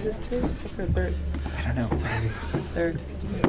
this too? Second or third? I don't know. Third.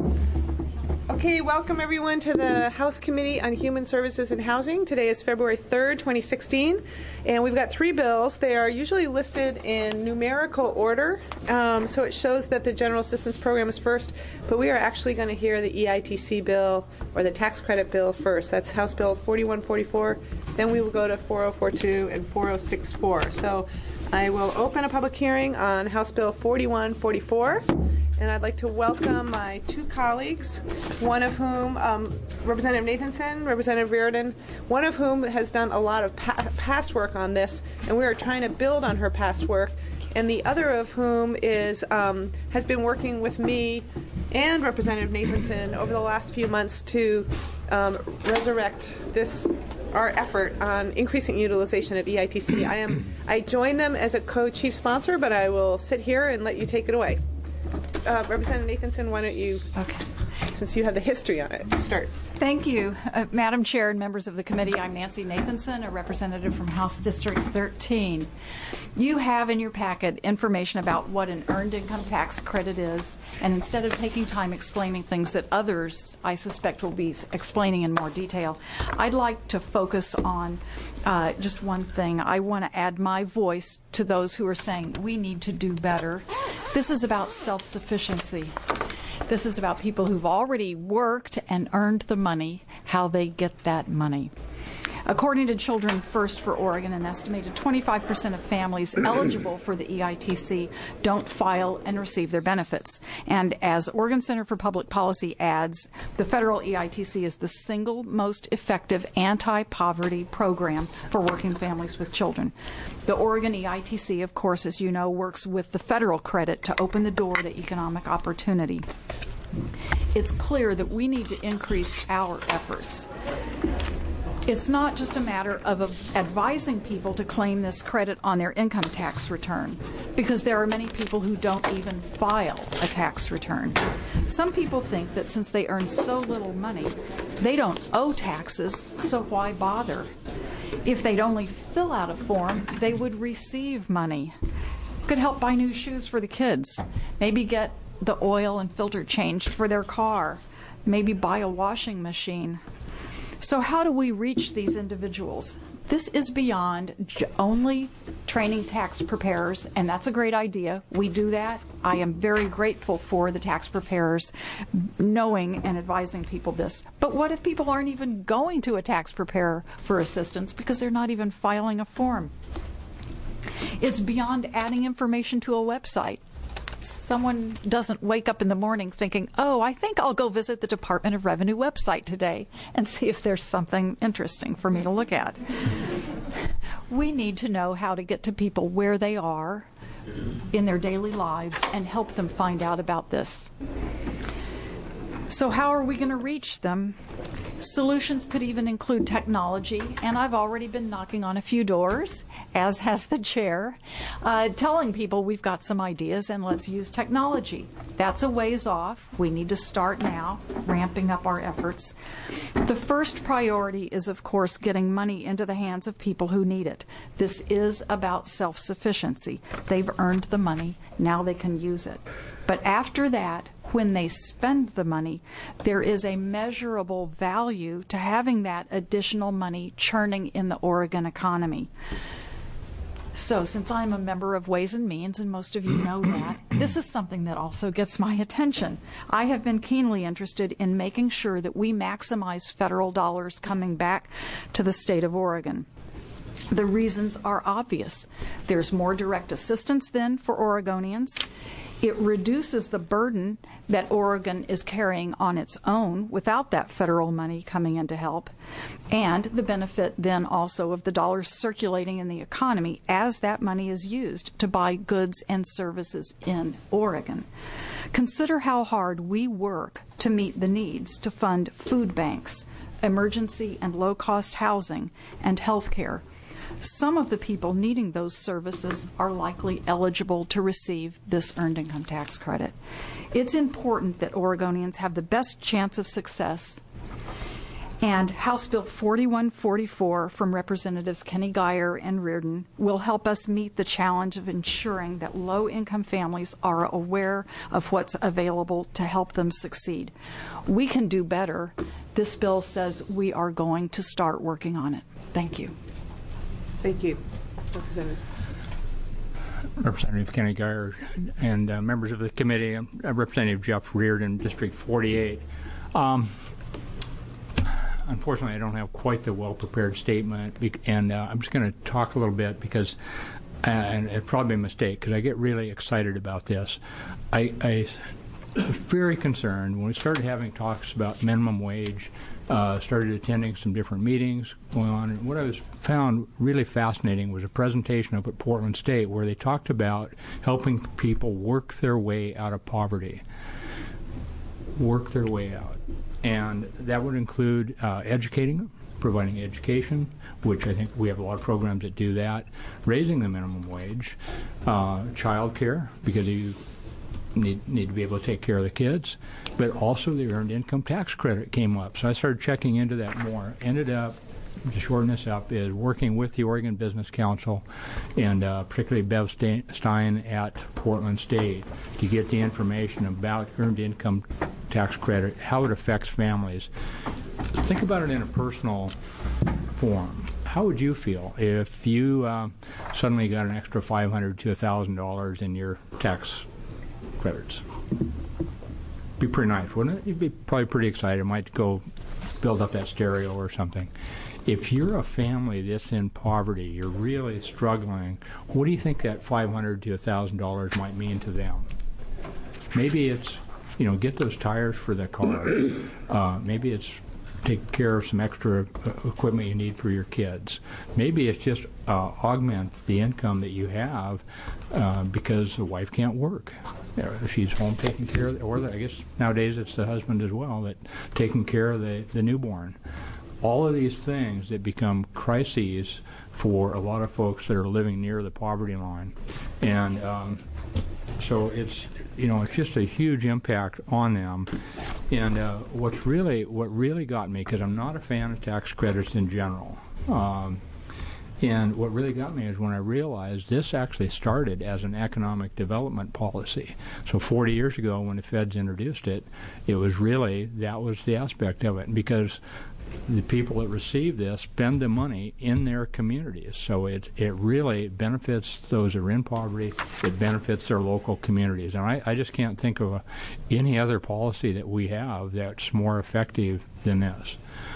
Okay, welcome everyone to the House Committee on Human Services and Housing. Today is February 3rd, 2016, and we've got three bills. They are usually listed in numerical order, so it shows that the General Assistance Program is first, but we are actually going to hear the EITC bill or the tax credit bill first. That's House Bill 4144. Then we will go to 4042 and 4064. So I will open a public hearing on House Bill 4144. And I'd like to welcome my two colleagues, one of whom, Representative Nathanson, Representative Reardon, one of whom has done a lot of past work on this, and we are trying to build on her past work, and the other of whom is has been working with me and Representative Nathanson over the last few months to resurrect our effort on increasing utilization of EITC. I joined them as a co-chief sponsor, but I will sit here and let you take it away. Representative Nathanson, why don't you, since you have the history on it, start. Thank you, Madam Chair and members of the committee. I'm Nancy Nathanson, a representative from House District 13. You have in your packet information about what an earned income tax credit is, and instead of taking time explaining things that others, I suspect, will be explaining in more detail, I'd like to focus on just one thing. I want to add my voice to those who are saying we need to do better. This is about self-sufficiency. This is about people who've already worked and earned the money, how they get that money. According to Children First for Oregon, an estimated 25% of families eligible for the EITC don't file and receive their benefits. And as Oregon Center for Public Policy adds, the federal EITC is the single most effective anti-poverty program for working families with children. The Oregon EITC, of course, as you know, works with the federal credit to open the door to economic opportunity. It's clear that we need to increase our efforts. It's not just a matter of advising people to claim this credit on their income tax return, because there are many people who don't even file a tax return. Some people think that since they earn so little money, they don't owe taxes, so why bother? If they'd only fill out a form, they would receive money. Could help buy new shoes for the kids, maybe get the oil and filter changed for their car, maybe buy a washing machine. So how do we reach these individuals? This is beyond only training tax preparers, and that's a great idea. We do that. I am very grateful for the tax preparers knowing and advising people this. But what if people aren't even going to a tax preparer for assistance because they're not even filing a form? It's beyond adding information to a website. Someone doesn't wake up in the morning thinking, oh, I think I'll go visit the Department of Revenue website today and see if there's something interesting for me to look at. We need to know how to get to people where they are in their daily lives and help them find out about this. So how are we going to reach them? Solutions could even include technology, and I've already been knocking on a few doors, as has the chair, telling people we've got some ideas and let's use technology. That's a ways off. We need to start now, ramping up our efforts. The first priority is, of course, getting money into the hands of people who need it. This is about self-sufficiency. They've earned the money. Now they can use it. But after that, when they spend the money, there is a measurable value to having that additional money churning in the Oregon economy. So since I'm a member of Ways and Means, and most of you know that, this is something that also gets my attention. I have been keenly interested in making sure that we maximize federal dollars coming back to the state of Oregon. The reasons are obvious. There's more direct assistance then for Oregonians. It reduces the burden that Oregon is carrying on its own without that federal money coming in to help, and the benefit then also of the dollars circulating in the economy as that money is used to buy goods and services in Oregon. Consider how hard we work to meet the needs to fund food banks, emergency and low-cost housing, and health care. Some of the people needing those services are likely eligible to receive this earned income tax credit. It's important that Oregonians have the best chance of success And House Bill 4144 from Representatives Kenny Geyer and Reardon will help us meet the challenge of ensuring that low-income families are aware of what's available to help them succeed. We can do better. This bill says we are going to start working on it. Thank you. Thank you. Representative. Representative Kenny Geyer and members of the committee, Representative Jeff Reardon, District 48. Unfortunately, I don't have quite the well-prepared statement, and I'm just going to talk a little bit because, and it's probably a mistake, because I get really excited about this. I was very concerned when we started having talks about minimum wage, started attending some different meetings going on, and what I found really fascinating was a presentation up at Portland State where they talked about helping people work their way out of poverty. Work their way out. And that would include educating them, providing education, which I think we have a lot of programs that do that, raising the minimum wage, child care, because you need to be able to take care of the kids, but also the earned income tax credit came up. So I started checking into that more. Ended up, to shorten this up, is working with the Oregon Business Council and particularly Bev Stein at Portland State to get the information about earned income tax credit, how it affects families. Think about it in a personal form. How would you feel if you suddenly got an extra $500 to $1,000 in your tax credits? Be pretty nice, wouldn't it? You'd be probably pretty excited. Might go build up that stereo or something. If you're a family that's in poverty, you're really struggling, what do you think that $500 to $1,000 might mean to them? Maybe it's, get those tires for the car. Maybe it's take care of some extra equipment you need for your kids. Maybe it's just augment the income that you have because the wife can't work. She's home taking care of, or I guess nowadays it's the husband as well, that taking care of the newborn. All of these things that become crises for a lot of folks that are living near the poverty line. And so it's just a huge impact on them. And what really got me, because I'm not a fan of tax credits in general, and what really got me is when I realized this actually started as an economic development policy. So 40 years ago when the feds introduced it, it was really, that was the aspect of it. Because the people that receive this spend the money in their communities. So it really benefits those that are in poverty. It benefits their local communities. And I just can't think of any other policy that we have that's more effective than this.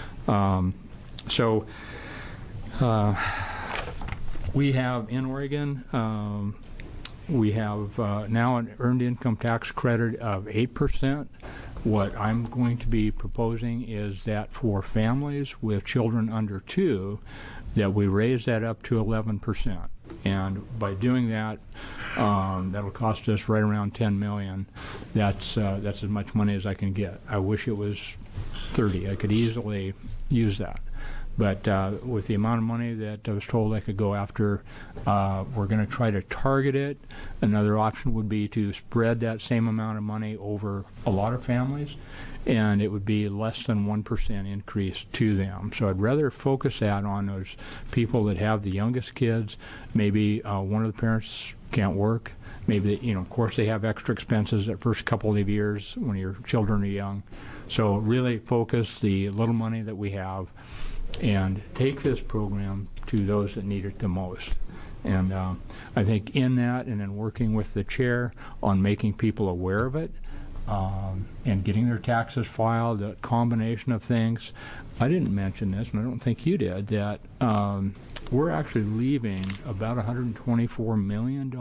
We have in Oregon, we have now an earned income tax credit of 8%. What I'm going to be proposing is that for families with children under 2, that we raise that up to 11%. And by doing that, that'll cost us right around $10 million. That's as much money as I can get. I wish it was 30. I could easily use that. But with the amount of money that I was told I could go after, we're going to try to target it. Another option would be to spread that same amount of money over a lot of families, and it would be less than 1% increase to them. So I'd rather focus that on those people that have the youngest kids. Maybe one of the parents can't work. Maybe, of course, they have extra expenses that first couple of years when your children are young. So really focus the little money that we have and take this program to those that need it the most. And I think in that, and in working with the chair on making people aware of it, and getting their taxes filed, a combination of things. I didn't mention this, and I don't think you did, that we're actually leaving about $124 million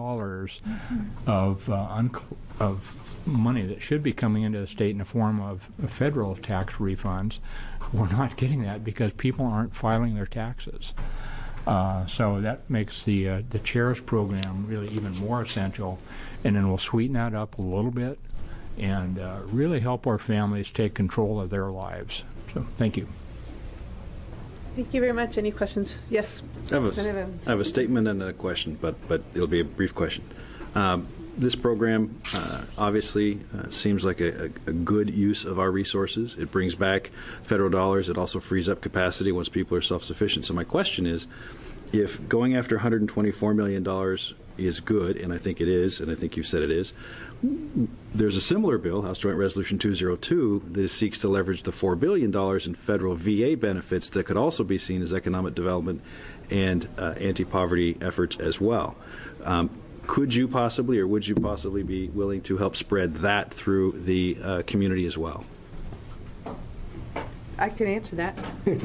of money that should be coming into the state in the form of federal tax refunds. We're not getting that because people aren't filing their taxes. So that makes the CHAIRS program really even more essential, and then we'll sweeten that up a little bit and really help our families take control of their lives. So thank you. Thank you very much. Any questions? Yes. I have a statement and a question, but it'll be a brief question. This program obviously seems like a good use of our resources. It brings back federal dollars. It also frees up capacity once people are self-sufficient. So my question is, if going after $124 million is good, and I think it is, and I think you've said it is, there's a similar bill, House Joint Resolution 202, that seeks to leverage the $4 billion in federal VA benefits that could also be seen as economic development and anti-poverty efforts as well. Could you possibly, or would you possibly be willing to help spread that through the community as well? I can answer that.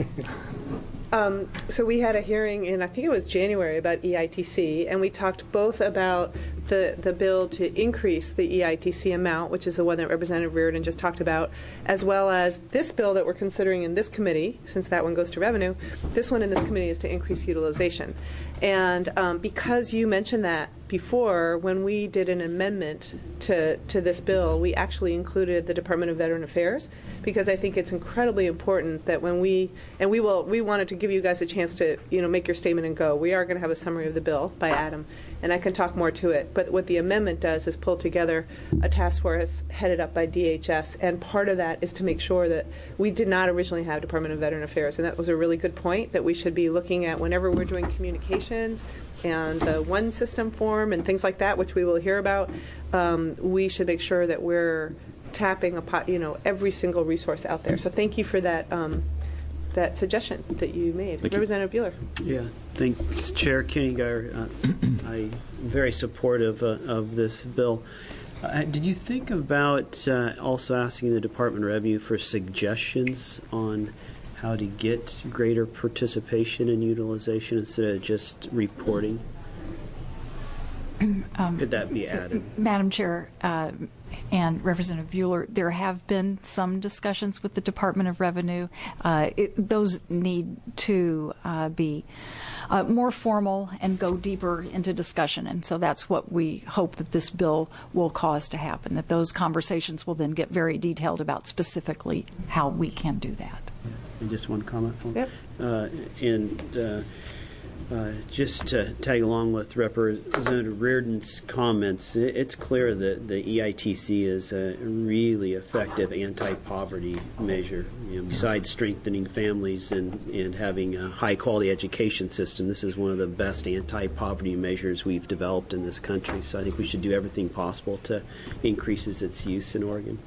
So we had a hearing in, I think it was January, about EITC, and we talked both about the bill to increase the EITC amount, which is the one that Representative Reardon just talked about, as well as this bill that we're considering in this committee, since that one goes to revenue. This one in this committee is to increase utilization. And because you mentioned that before, when we did an amendment to this bill, we actually included the Department of Veteran Affairs, because I think it's incredibly important that when we wanted to give you guys a chance to make your statement and go. We are going to have a summary of the bill by Adam, and I can talk more to it. But what the amendment does is pull together a task force headed up by DHS, and part of that is to make sure that we did not originally have Department of Veteran Affairs, and that was a really good point that we should be looking at whenever we're doing communications and the one system form and things like that, which we will hear about. We should make sure that we're tapping every single resource out there. So thank you for that that suggestion that you made. Representative Buehler. Yeah, thanks, Chair Koeniger. I'm very supportive of this bill. Did you think about also asking the Department of Revenue for suggestions on how to get greater participation and utilization instead of just reporting? Could that be added? Madam Chair and Representative Buehler, there have been some discussions with the Department of Revenue. Those need to be more formal and go deeper into discussion, and so that's what we hope that this bill will cause to happen, that those conversations will then get very detailed about specifically how we can do that. And just one comment. Yep. Just to tag along with Representative Reardon's comments, it's clear that the EITC is a really effective anti-poverty measure. Besides strengthening families and having a high-quality education system, this is one of the best anti-poverty measures we've developed in this country. So I think we should do everything possible to increase its use in Oregon.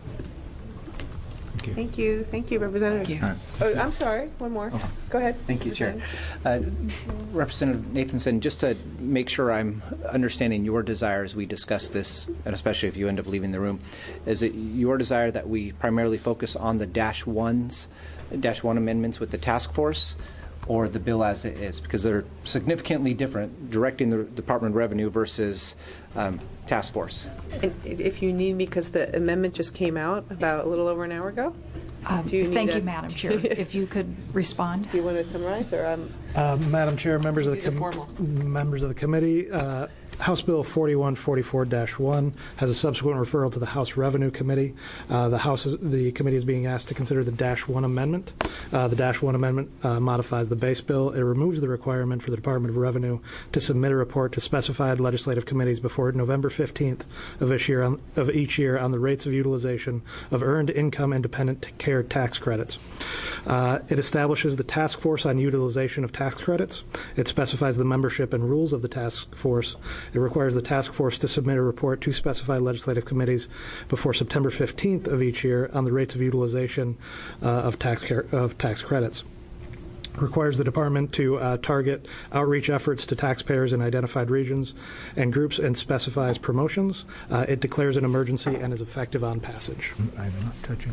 Thank you, Representative. Thank you. Oh, I'm sorry, one more. Okay. Go ahead. Thank you, Chair. Representative Nathanson, just to make sure I'm understanding your desire as we discuss this, and especially if you end up leaving the room, is it your desire that we primarily focus on the -1 amendments with the task force, or the bill as it is? Because they're significantly different, directing the Department of Revenue versus task force. And if you need me, because the amendment just came out about a little over an hour ago. Thank you, Madam Chair. If you could respond. Do you want to summarize, or Madam Chair, members of the committee, House Bill 4144-1 has a subsequent referral to the House Revenue Committee. The committee is being asked to consider the -1 amendment. The -1 amendment modifies the base bill. It removes the requirement for the Department of Revenue to submit a report to specified legislative committees before November 15th of each year on the rates of utilization of earned income independent care tax credits. It establishes the task force on utilization of tax credits. It specifies the membership and rules of the task force. It requires the task force to submit a report to specified legislative committees before September 15th of each year on the rates of utilization of tax credits. It requires the department to target outreach efforts to taxpayers in identified regions and groups and specifies promotions. It declares an emergency and is effective on passage. I'm not touching.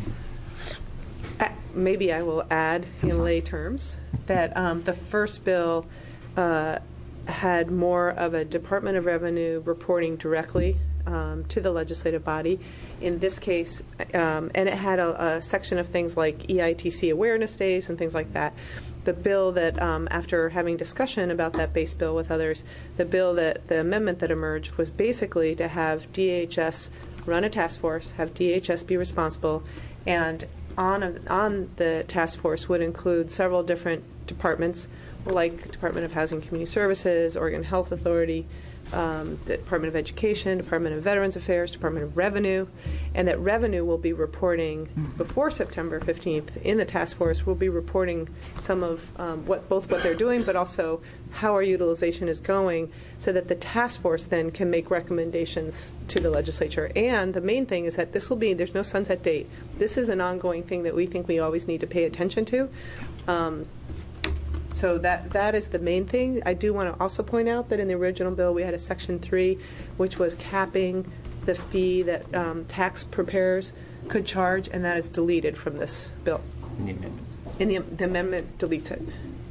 Maybe I will add in lay terms that the first bill had more of a Department of Revenue reporting directly to the legislative body. In this case, and it had a section of things like EITC awareness days and things like that. The bill that, after having discussion about that base bill with others, the amendment that emerged was basically to have DHS run a task force, have DHS be responsible, and on the task force would include several different departments, like Department of Housing and Community Services, Oregon Health Authority, the Department of Education, Department of Veterans Affairs, Department of Revenue, and that Revenue will be reporting before September 15th in the task force. We'll be reporting some of both what they're doing, but also how our utilization is going, so that the task force then can make recommendations to the legislature. And the main thing is that there's no sunset date. This is an ongoing thing that we think we always need to pay attention to. So that is the main thing. I do want to also point out that in the original bill we had a Section 3, which was capping the fee that tax preparers could charge, and that is deleted from this bill. And the amendment deletes it.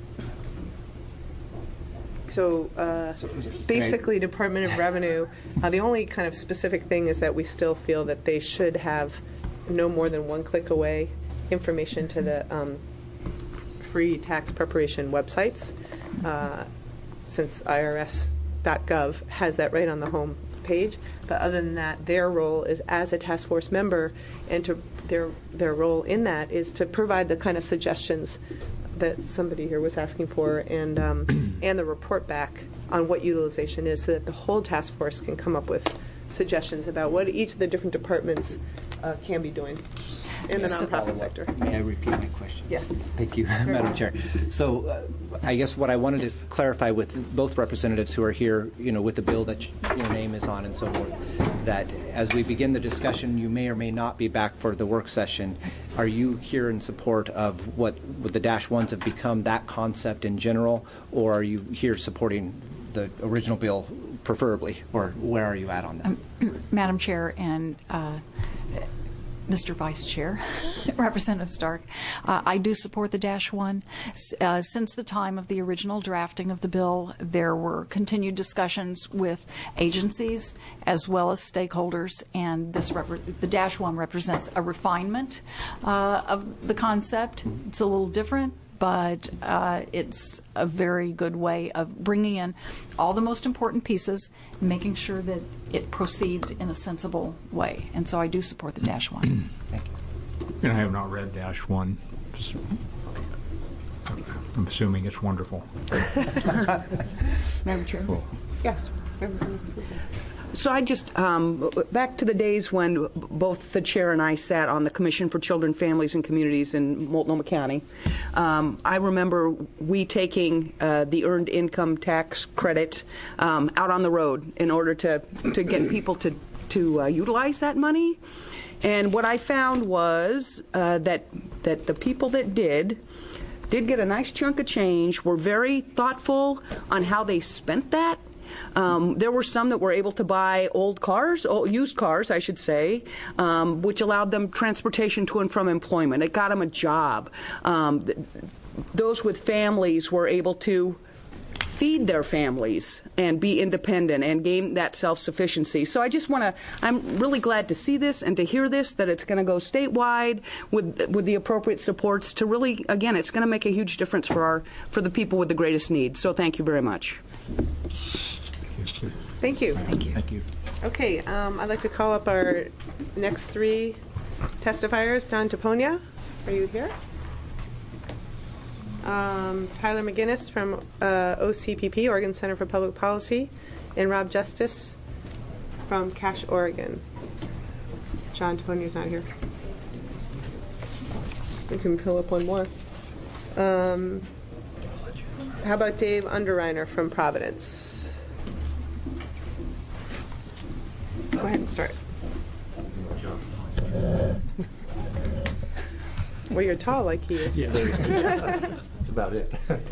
So basically, Department of Revenue, the only kind of specific thing is that we still feel that they should have no more than one click away information to the free tax preparation websites, since IRS.gov has that right on the home page. But other than that, their role is as a task force member, and their role in that is to provide the kind of suggestions that somebody here was asking for, and the report back on what utilization is, so that the whole task force can come up with suggestions about what each of the different departments can be doing in the nonprofit sector. May I repeat my question? Yes. Thank you, Madam Chair. So I guess what I wanted to clarify with both representatives who are here, with the bill that your name is on and so forth, that as we begin the discussion, you may or may not be back for the work session. Are you here in support of what the -1s have become, that concept in general, or are you here supporting the original bill preferably, or where are you at on that? Madam Chair and Mr. Vice Chair, Representative Stark, I do support the -1. Since the time of the original drafting of the bill, there were continued discussions with agencies as well as stakeholders, and the -1 represents a refinement of the concept. It's a little different, but it's a very good way of bringing in all the most important pieces and making sure that it proceeds in a sensible way. And so I do support the -1. Thank you. And I have not read -1. I'm assuming it's wonderful. Madam Chair? Cool. Yes. So I just, back to the days when both the chair and I sat on the Commission for Children, Families, and Communities in Multnomah County, I remember we taking the earned income tax credit out on the road in order to get people to utilize that money. And what I found was that the people that did get a nice chunk of change, were very thoughtful on how they spent that. There were some that were able to buy used cars, I should say, which allowed them transportation to and from employment. It got them a job. Those with families were able to feed their families and be independent and gain that self-sufficiency. So I just I'm really glad to see this and to hear this, that it's going to go statewide with the appropriate supports to really, again, it's going to make a huge difference for the people with the greatest needs. So thank you very much. Thank you. Thank you. Okay, I'd like to call up our next three testifiers. Don Taponia, are you here? Tyler McGinnis from OCPP, Oregon Center for Public Policy, and Rob Justice from Cache, Oregon. John Taponia's not here. We can pull up one more. How about Dave Underreiner from Providence? Go ahead and start. Well, you're tall like he is. Yeah. That's about it.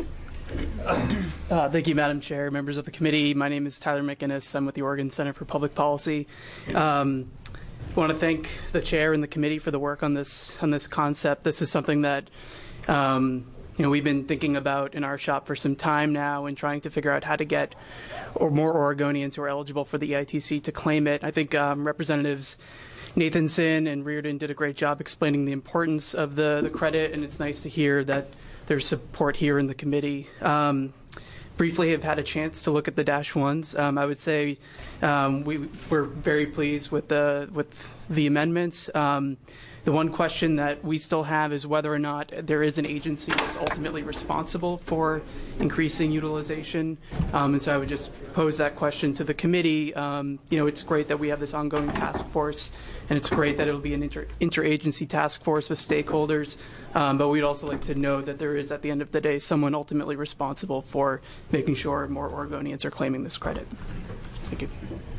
Thank you, Madam Chair, members of the committee. My name is Tyler McInnes. I'm with the Oregon Center for Public Policy. I want to thank the chair and the committee for the work on this concept. This is something that we've been thinking about in our shop for some time now, and trying to figure out how to get more Oregonians who are eligible for the EITC to claim it. I think Representatives Nathanson and Reardon did a great job explaining the importance of the credit, and it's nice to hear that there's support here in the committee. Briefly have had a chance to look at the -1s. I would say we're very pleased with the amendments. The one question that we still have is whether or not there is an agency that's ultimately responsible for increasing utilization. And so I would just pose that question to the committee. It's great that we have this ongoing task force, and it's great that it'll be an interagency task force with stakeholders. But we'd also like to know that there is, at the end of the day, someone ultimately responsible for making sure more Oregonians are claiming this credit. Thank you.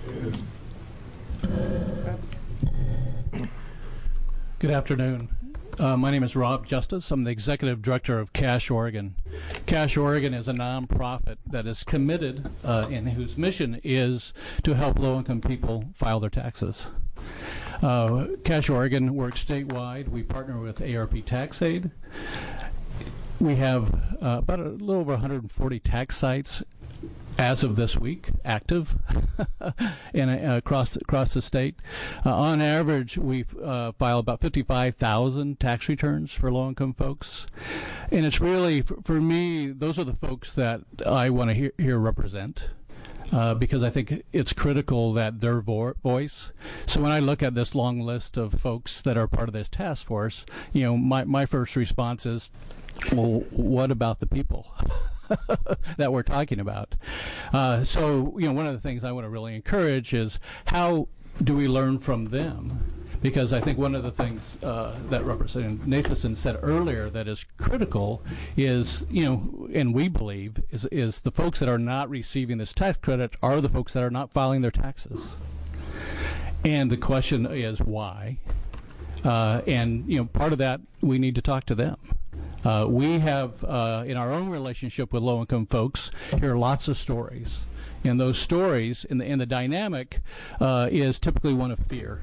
Good afternoon. My name is Rob Justice. I'm the Executive Director of Cash Oregon. Cash Oregon is a nonprofit that is committed and whose mission is to help low-income people file their taxes. Cash Oregon works statewide. We partner with ARP TaxAid. We have about a little over 140 tax sites as of this week, active and across the state. On average, we file about 55,000 tax returns for low-income folks. And it's really, for me, those are the folks that I want to hear represent. Because I think it's critical that their voice. So when I look at this long list of folks that are part of this task force, my first response is, well, what about the people that we're talking about? So one of the things I want to really encourage is how do we learn from them? Because I think one of the things that Representative Nathanson said earlier that is critical is, and we believe, is the folks that are not receiving this tax credit are the folks that are not filing their taxes. And the question is why? And part of that, we need to talk to them. We have, in our own relationship with low-income folks, hear lots of stories. And those stories, and the dynamic is typically one of fear.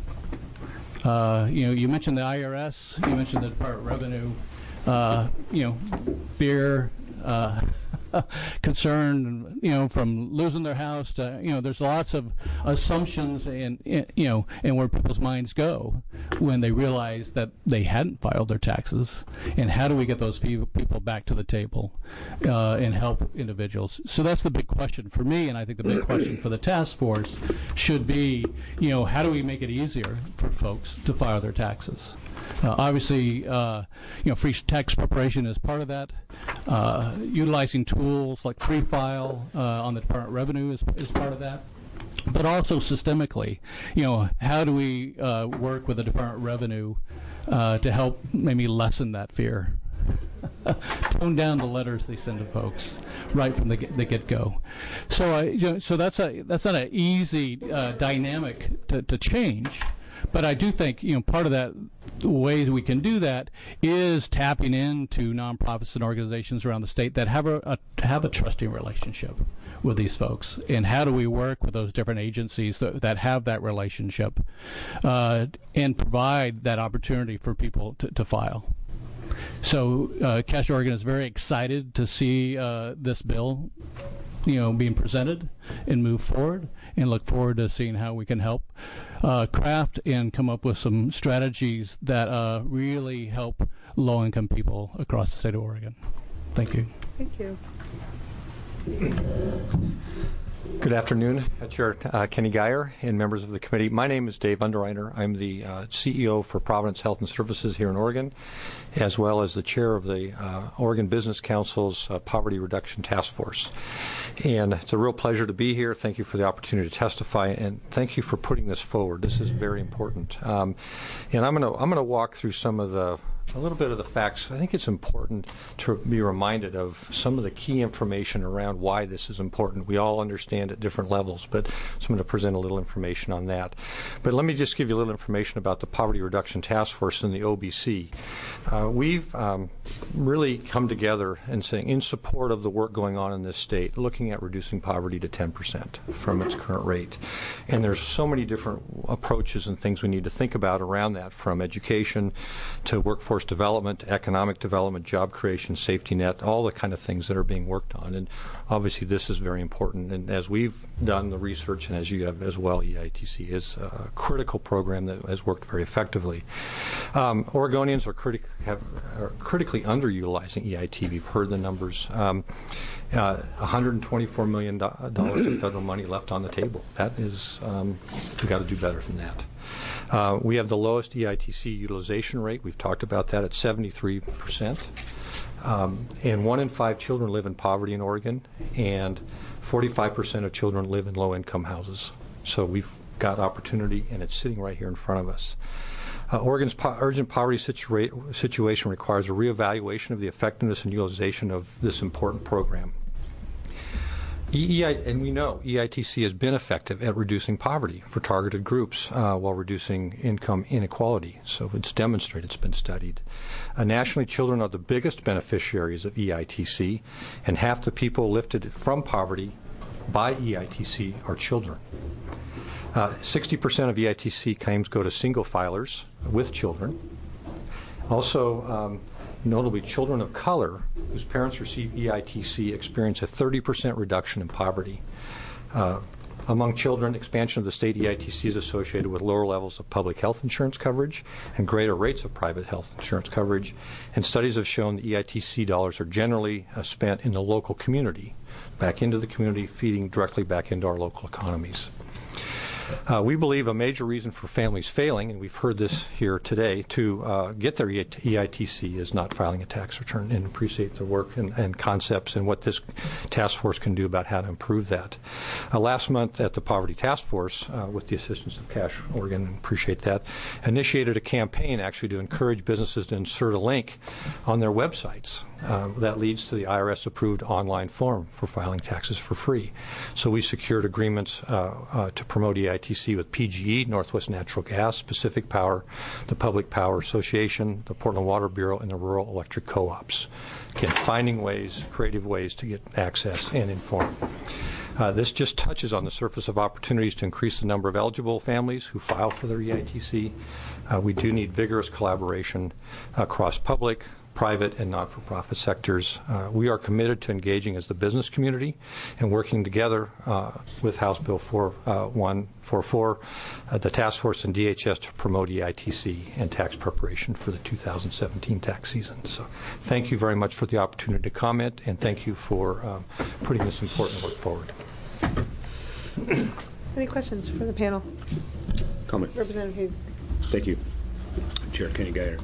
You mentioned the IRS, you mentioned the Department of Revenue, fear, concern, from losing their house to, there's lots of assumptions and where people's minds go when they realize that they hadn't filed their taxes. And how do we get those people back to the table and help individuals? So that's the big question for me, and I think the big question for the task force should be, how do we make it easier for folks to file their taxes? Obviously, free tax preparation is part of that. Utilizing tools like Free File on the Department of Revenue is part of that. But also systemically, how do we work with the Department of Revenue to help maybe lessen that fear? Tone down the letters they send to folks right from the get-go. So, so that's not an easy dynamic to change. But I do think, part of that, the ways we can do that is tapping into nonprofits and organizations around the state that have a trusting relationship with these folks. And how do we work with those different agencies that have that relationship and provide that opportunity for people to file? So Cash Oregon is very excited to see this bill being presented and move forward, and look forward to seeing how we can help craft and come up with some strategies that really help low-income people across the state of Oregon. Thank you. Thank you. Good afternoon, Chair Kenny Geyer and members of the committee. My name is Dave Underreiner. I'm the CEO for Providence Health and Services here in Oregon, as well as the chair of the Oregon Business Council's Poverty Reduction Task Force. And it's a real pleasure to be here. Thank you for the opportunity to testify, and thank you for putting this forward. This is very important. And I'm going to walk through a little bit of the facts. I think it's important to be reminded of some of the key information around why this is important. We all understand at different levels, but so I'm going to present a little information on that. But let me just give you a little information about the Poverty Reduction Task Force and the OBC. We've really come together and saying in support of the work going on in this state, looking at reducing poverty to 10% from its current rate. And there's so many different approaches and things we need to think about around that, from education to workforce workforce development, economic development, job creation, safety net, all the kind of things that are being worked on. And obviously this is very important. And as we've done the research, and as you have as well, EITC is a critical program that has worked very effectively. Oregonians are critically underutilizing EIT. We've heard the numbers. $124 million of federal money left on the table. That is, we've got to do better than that. We have the lowest EITC utilization rate. We've talked about that at 73%. And 1 in 5 children live in poverty in Oregon, and 45% of children live in low-income houses. So we've got opportunity, and it's sitting right here in front of us. Oregon's urgent poverty situation requires a reevaluation of the effectiveness and utilization of this important program. And we know EITC has been effective at reducing poverty for targeted groups while reducing income inequality. So it's demonstrated, it's been studied. Nationally, children are the biggest beneficiaries of EITC, and half the people lifted from poverty by EITC are children. 60% of EITC claims go to single filers with children. Also, notably, children of color whose parents receive EITC experience a 30% reduction in poverty. Among children, expansion of the state EITC is associated with lower levels of public health insurance coverage and greater rates of private health insurance coverage. And studies have shown that EITC dollars are generally spent in the local community, back into the community, feeding directly back into our local economies. We believe a major reason for families failing, and we've heard this here today, to get their EITC is not filing a tax return, and appreciate the work and concepts and what this task force can do about how to improve that. Last month at the Poverty Task Force, with the assistance of Cash Oregon, appreciate that, initiated a campaign actually to encourage businesses to insert a link on their websites. That leads to the IRS-approved online form for filing taxes for free. So we secured agreements to promote EITC with PGE, Northwest Natural Gas, Pacific Power, the Public Power Association, the Portland Water Bureau, and the Rural Electric Co-ops. Again, finding ways, creative ways to get access and inform. This just touches on the surface of opportunities to increase the number of eligible families who file for their EITC. We do need vigorous collaboration across public, private, and not-for-profit sectors. We are committed to engaging as the business community and working together with House Bill 4144, the task force and DHS to promote EITC and tax preparation for the 2017 tax season. So thank you very much for the opportunity to comment, and thank you for putting this important work forward. Any questions for the panel? Comment. Representative Hayden. Thank you, Chair Kenny Geyer.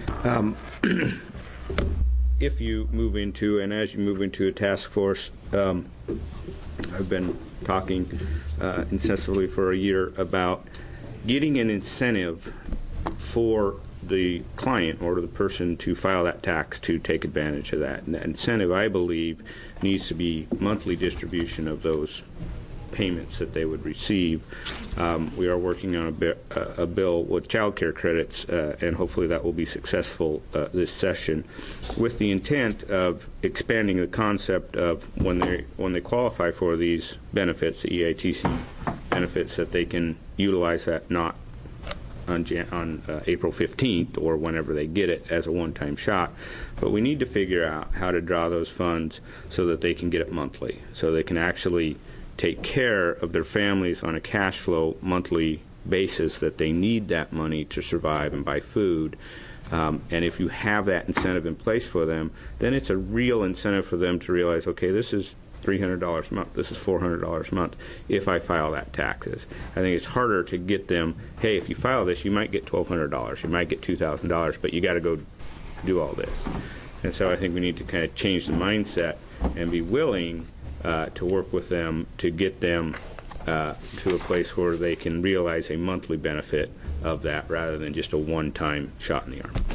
If you move into, and as you move into a task force, I've been talking incessantly for a year about getting an incentive for the client or the person to file that tax to take advantage of that. And that incentive, I believe, needs to be monthly distribution of those payments that they would receive. We are working on a bill with child care credits, and hopefully that will be successful this session, with the intent of expanding the concept of when they qualify for these benefits, the EITC benefits, that they can utilize that not on April 15th or whenever they get it as a one-time shot. But we need to figure out how to draw those funds so that they can get it monthly, so they can actually take care of their families on a cash flow monthly basis, that they need that money to survive and buy food. And if you have that incentive in place for them, then it's a real incentive for them to realize, okay, this is $300 a month, this is $400 a month if I file that taxes. I think it's harder to get them, hey, if you file this, you might get $1,200, you might get $2,000, but you got to go do all this. And so I think we need to kind of change the mindset and be willing to work with them to get them to a place where they can realize a monthly benefit of that rather than just a one-time shot in the arm.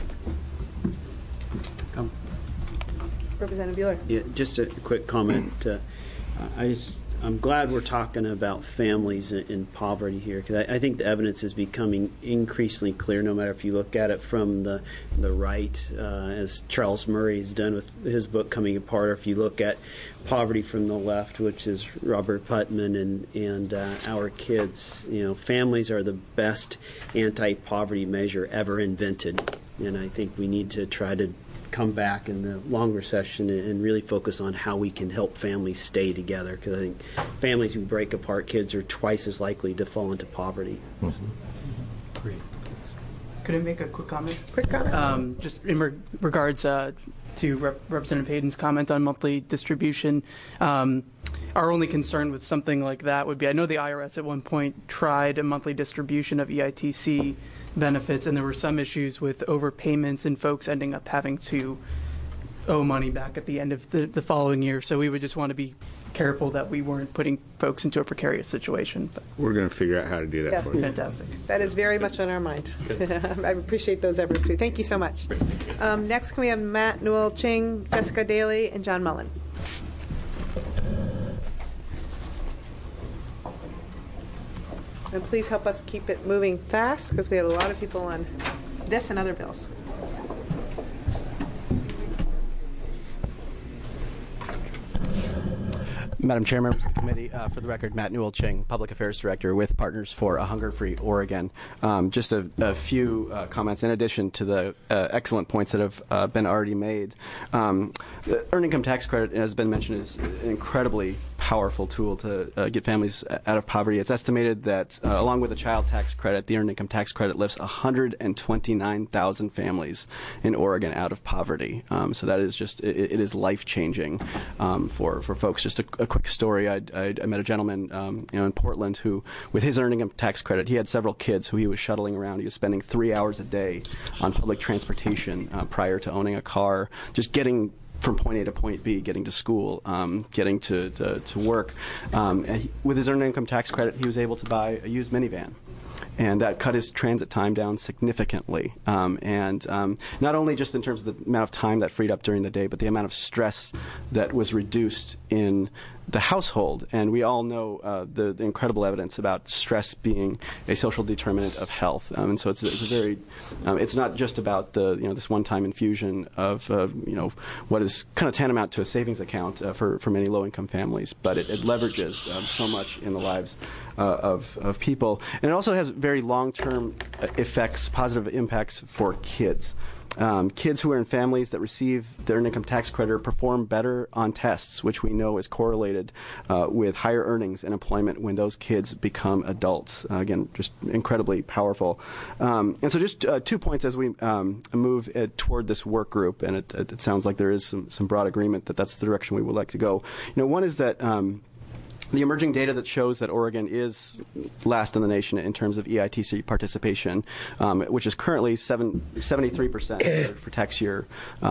Representative Bueller. Yeah, just a quick comment. I'm glad we're talking about families in poverty here, because I think the evidence is becoming increasingly clear, no matter if you look at it from the right, as Charles Murray has done with his book Coming Apart, or if you look at poverty from the left, which is Robert Putnam and Our Kids. You know, families are the best anti-poverty measure ever invented. And I think we need to try to come back in the longer session and really focus on how we can help families stay together, because I think families who break apart, kids are twice as likely to fall into poverty. Great. Could I make a quick comment? Quick comment. Just in regards to Representative Hayden's comment on monthly distribution, our only concern with something like that would be, I know the IRS at one point tried a monthly distribution of EITC benefits, and there were some issues with overpayments and folks ending up having to owe money back at the end of the following year. So we would just want to be careful that we weren't putting folks into a precarious situation. But we're going to figure out how to do that for you. Fantastic. That is very much on our mind. I appreciate those efforts, too. Thank you so much. Next, can we have Matt Newell Ching, Jessica Daly, and John Mullen. And please help us keep it moving fast, because we have a lot of people on this and other bills. Madam Chair, members of the committee, for the record, Matt Newell Ching, Public Affairs Director with Partners for a Hunger-Free Oregon. Just a few comments in addition to the excellent points that have been already made. The Earned Income Tax Credit, as has been mentioned, is an incredibly powerful tool to get families out of poverty. It's estimated that, along with the Child Tax Credit, the Earned Income Tax Credit lifts 129,000 families in Oregon out of poverty. So that is just, it is life-changing for folks. Just a quick story. I met a gentleman in Portland who, with his Earned Income Tax Credit, he had several kids who he was shuttling around. He was spending 3 hours a day on public transportation prior to owning a car, just getting from point A to point B, getting to school, getting to work. With his Earned Income Tax Credit, he was able to buy a used minivan. And that cut his transit time down significantly. And not only just in terms of the amount of time that freed up during the day, but the amount of stress that was reduced in the household. And we all know the incredible evidence about stress being a social determinant of health. And so it's a very, it's not just about the this one-time infusion of what is kind of tantamount to a savings account for many low-income families, but it leverages so much in the lives of people. And it also has very long-term effects, positive impacts for kids. Kids who are in families that receive their Earned Income Tax Credit perform better on tests, which we know is correlated with higher earnings and employment when those kids become adults. Again, just incredibly powerful. And so just 2 points as we move toward this work group, and it sounds like there is some broad agreement that that's the direction we would like to go. One is that the emerging data that shows that Oregon is last in the nation in terms of EITC participation, which is currently 73% for tax year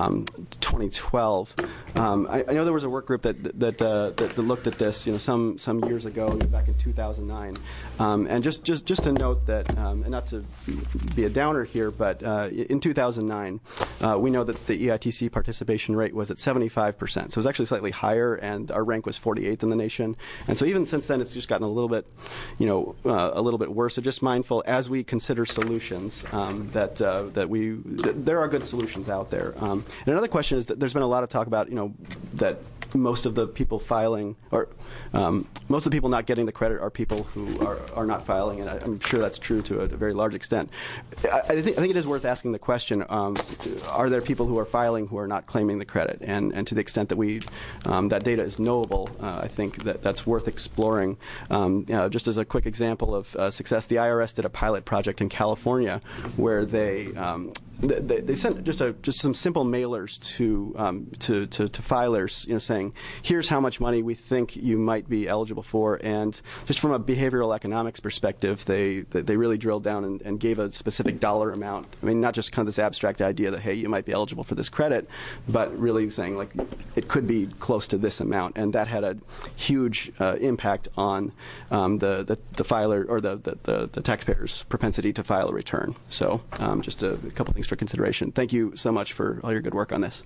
2012. I know there was a work group that looked at this, some years ago, back in 2009. And just to note that, and not to be a downer here, but in 2009, we know that the EITC participation rate was at 75%. So it was actually slightly higher, and our rank was 48th in the nation. And so even since then, it's just gotten a little bit, a little bit worse. So just mindful as we consider solutions that there are good solutions out there. And another question is that there's been a lot of talk about, that most of the people filing, or most of the people not getting the credit are people who are not filing, and I'm sure that's true to a very large extent. I think it is worth asking the question, are there people who are filing who are not claiming the credit? And to the extent that that data is knowable, I think that's worth exploring. Just as a quick example of success, the IRS did a pilot project in California where they sent just some simple mailers to filers, saying, here's how much money we think you might be eligible for. And just from a behavioral economics perspective, they really drilled down and gave a specific dollar amount. I mean, not just kind of this abstract idea that, hey, you might be eligible for this credit, but really saying, like, it could be close to this amount. And that had a huge impact on the filer or the taxpayer's propensity to file a return. So just a couple things for consideration. Thank you so much for all your good work on this.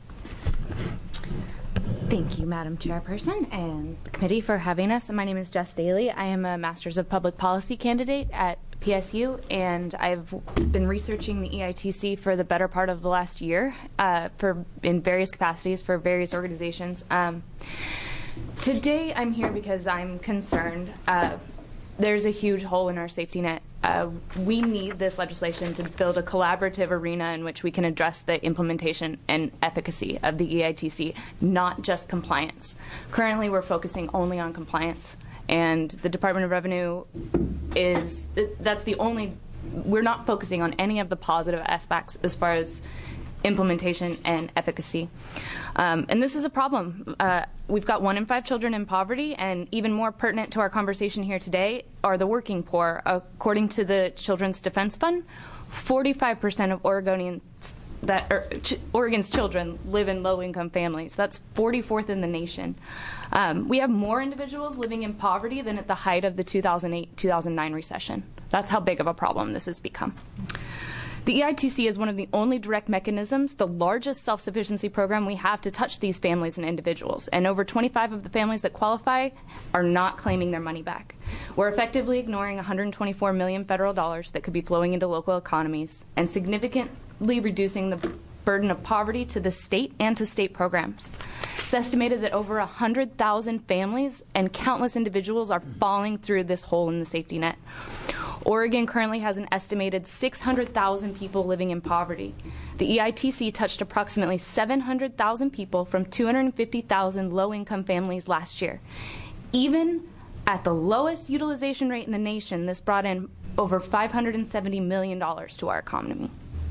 Thank you, Madam Chairperson and the committee for having us. My name is Jess Daly. I am a Master's of Public Policy candidate at PSU, and I've been researching the EITC for the better part of the last year in various capacities for various organizations. Today I'm here because I'm concerned there's a huge hole in our safety net. We need this legislation to build a collaborative arena in which we can address the implementation and efficacy of the EITC, not just compliance. Currently, we're focusing only on compliance, and the Department of Revenue that's the only, we're not focusing on any of the positive aspects as far as implementation and efficacy. And this is a problem. We've got 1 in 5 children in poverty, and even more pertinent to our conversation here today are the working poor. According to the Children's Defense Fund, 45% of Oregon's children live in low-income families. That's 44th in the nation. We have more individuals living in poverty than at the height of the 2008-2009 recession. That's how big of a problem this has become. The EITC is one of the only direct mechanisms, the largest self-sufficiency program we have to touch these families and individuals. And over 25 of the families that qualify are not claiming their money back. We're effectively ignoring $124 million federal dollars that could be flowing into local economies and significantly reducing the burden of poverty to the state and to state programs. It's estimated that over 100,000 families and countless individuals are falling through this hole in the safety net. Oregon currently has an estimated 600,000 people living in poverty. The EITC touched approximately 700,000 people from 250,000 low-income families last year. Even at the lowest utilization rate in the nation, this brought in over $570 million to our economy.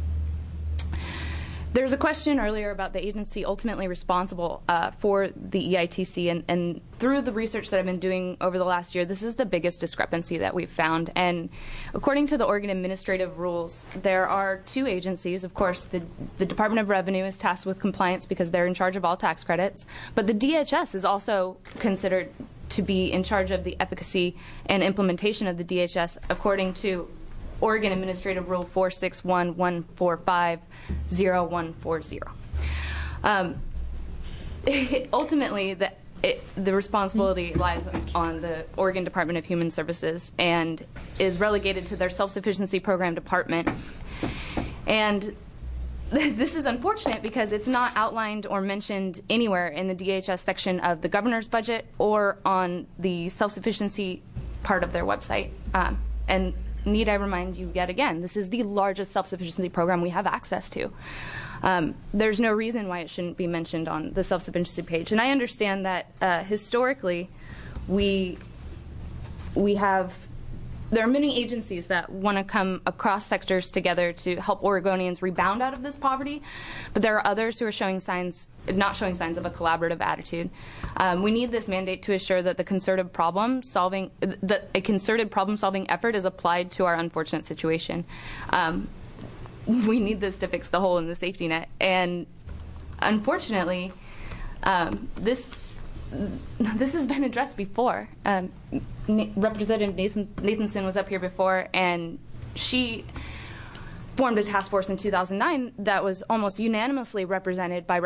There was a question earlier about the agency ultimately responsible for the EITC, and through the research that I've been doing over the last year, this is the biggest discrepancy that we've found. And according to the Oregon administrative rules, there are 2 agencies. Of course, the Department of Revenue is tasked with compliance because they're in charge of all tax credits, but the DHS is also considered to be in charge of the efficacy and implementation of the DHS according to Oregon Administrative Rule 461-145-0140. Ultimately, the responsibility lies on the Oregon Department of Human Services and is relegated to their self-sufficiency program department. And this is unfortunate because it's not outlined or mentioned anywhere in the DHS section of the governor's budget or on the self-sufficiency part of their website. And need I remind you yet again, this is the largest self-sufficiency program we have access to. There's no reason why it shouldn't be mentioned on the self-sufficiency page. And I understand that historically there are many agencies that want to come across sectors together to help Oregonians rebound out of this poverty, but there are others who are not showing signs of a collaborative attitude. We need this mandate to assure that a concerted problem-solving effort is applied to our unfortunate situation. We need this to fix the hole in the safety net, and unfortunately, this has been addressed before. Representative Nathanson was up here before, and she formed a task force in 2009 that was almost unanimously accepted by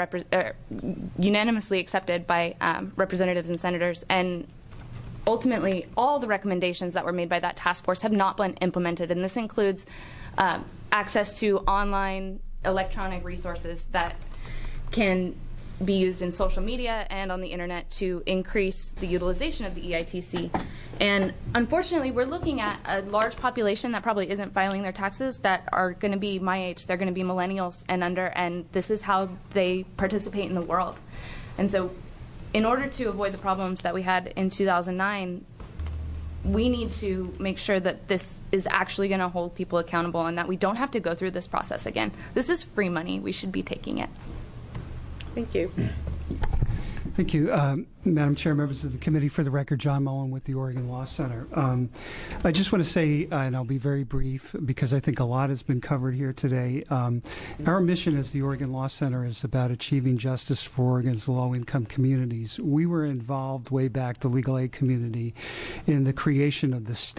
representatives and senators. And ultimately, all the recommendations that were made by that task force have not been implemented, and this includes access to online electronic resources that can be used in social media and on the internet to increase the utilization of the EITC. And unfortunately, we're looking at a large population that probably isn't filing their taxes that are going to be my age. They're going to be millennials and under, and this is how they participate in the world. And so in order to avoid the problems that we had in 2009, we need to make sure that this is actually going to hold people accountable and that we don't have to go through this process again. This is free money. We should be taking it. Thank you. Thank you, Madam Chair, members of the committee. For the record, John Mullen with the Oregon Law Center. I just want to say, and I'll be very brief because I think a lot has been covered here today. Our mission as the Oregon Law Center is about achieving justice for Oregon's low-income communities. We were involved way back, the legal aid community, in the creation of the state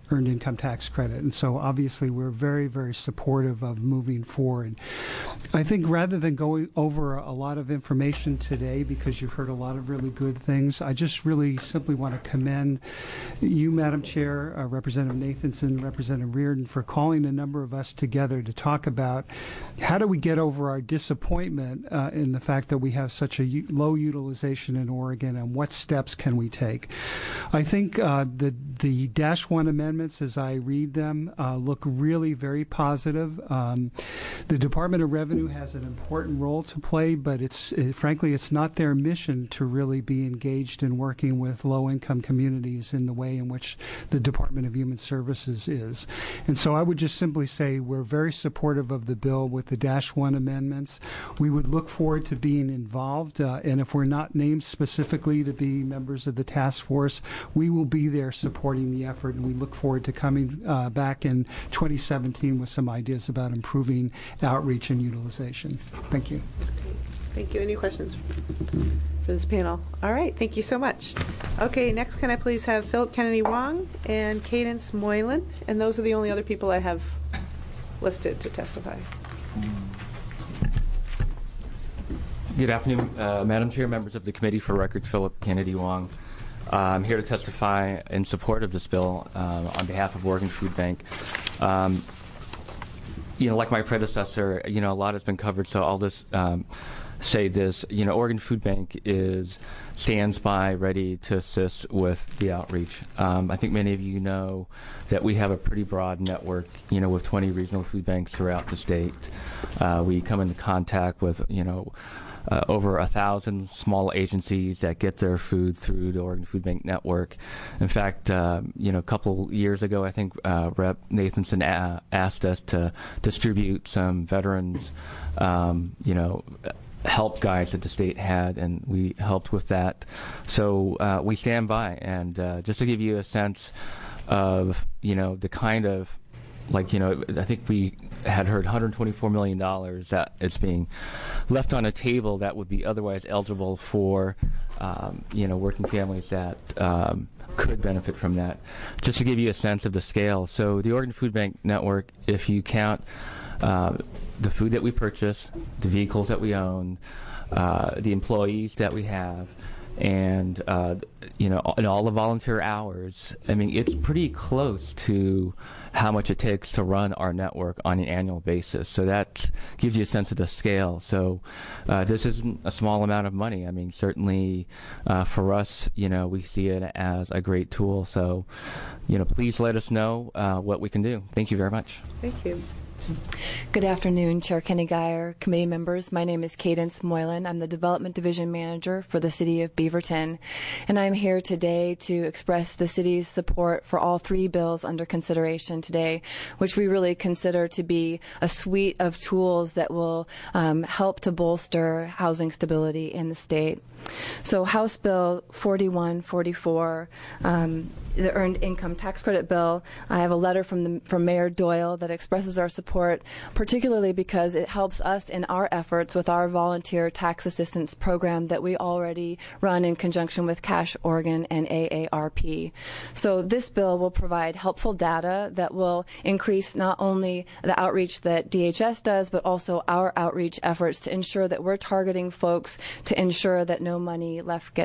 earned income tax credit. And so obviously we're very, very supportive of moving forward. I think rather than going over a lot of information today, because you've heard a lot of really good things, I just really simply want to commend you, Madam Chair, Representative Nathanson, Representative Reardon, for calling a number of us together to talk about how do we get over our disappointment in the fact that we have such a low utilization in Oregon, and what steps can we take. I think the -1 amendments, as I read them, look really very positive. The Department of Revenue has an important role to play, but frankly, it's not their mission to really be engaged in working with low-income communities in the way in which the Department of Human Services is. And so I would just simply say we're very supportive of the bill with the -1 amendments. We would look forward to being involved, and if we're not named specifically to be members of the task force, we will be there supporting the effort, and we look forward to coming back in 2017 with some ideas about improving outreach and utilization. Thank you. Thank you. Any questions for this panel? All right. Thank you so much. Okay, next can I please have Philip Kennedy Wong and Cadence Moylan? And those are the only other people I have listed to testify. Good afternoon, Madam Chair, members of the committee. For record, Philip Kennedy Wong. I'm here to testify in support of this bill on behalf of Oregon Food Bank. Like my predecessor, a lot has been covered, so I'll just say this. Oregon Food Bank stands by, ready to assist with the outreach. I think many of you know that we have a pretty broad network, with 20 regional food banks throughout the state. We come into contact with, over 1,000 small agencies that get their food through the Oregon Food Bank network. In fact, a couple years ago, I think Rep. Nathanson asked us to distribute some veterans, help guides that the state had, and we helped with that. So we stand by. And just to give you a sense of, the kind of, I think we had heard $124 million that is being left on a table that would be otherwise eligible for, working families that could benefit from that. Just to give you a sense of the scale. So the Oregon Food Bank Network, if you count the food that we purchase, the vehicles that we own, the employees that we have, and and all the volunteer hours, it's pretty close to how much it takes to run our network on an annual basis. So that gives you a sense of the scale. So this isn't a small amount of money. Certainly for us, we see it as a great tool. So, please let us know what we can do. Thank you very much. Thank you. Good afternoon, Chair Kenny Geyer, committee members. My name is Cadence Moylan. I'm the Development Division Manager for the City of Beaverton, and I'm here today to express the city's support for all three bills under consideration today, which we really consider to be a suite of tools that will help to bolster housing stability in the state. So House Bill 4144, the Earned Income Tax Credit Bill, I have a letter from Mayor Doyle that expresses our support, particularly because it helps us in our efforts with our volunteer tax assistance program that we already run in conjunction with Cash Oregon and AARP. So this bill will provide helpful data that will increase not only the outreach that DHS does, but also our outreach efforts to ensure that we're targeting folks to ensure that no money left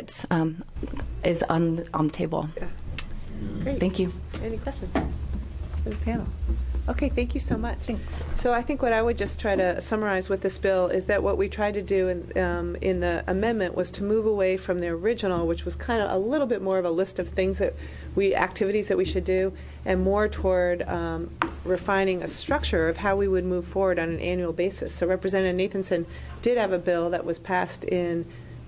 is on the table. Yeah. Great. Thank you. Any questions for the panel? Okay, thank you so much. Thanks. So I think what I would just try to summarize with this bill is that what we tried to do in the amendment was to move away from the original, which was kind of a little bit more of a list of things activities that we should do, and more toward refining a structure of how we would move forward on an annual basis. So Representative Nathanson did have a bill that was passed in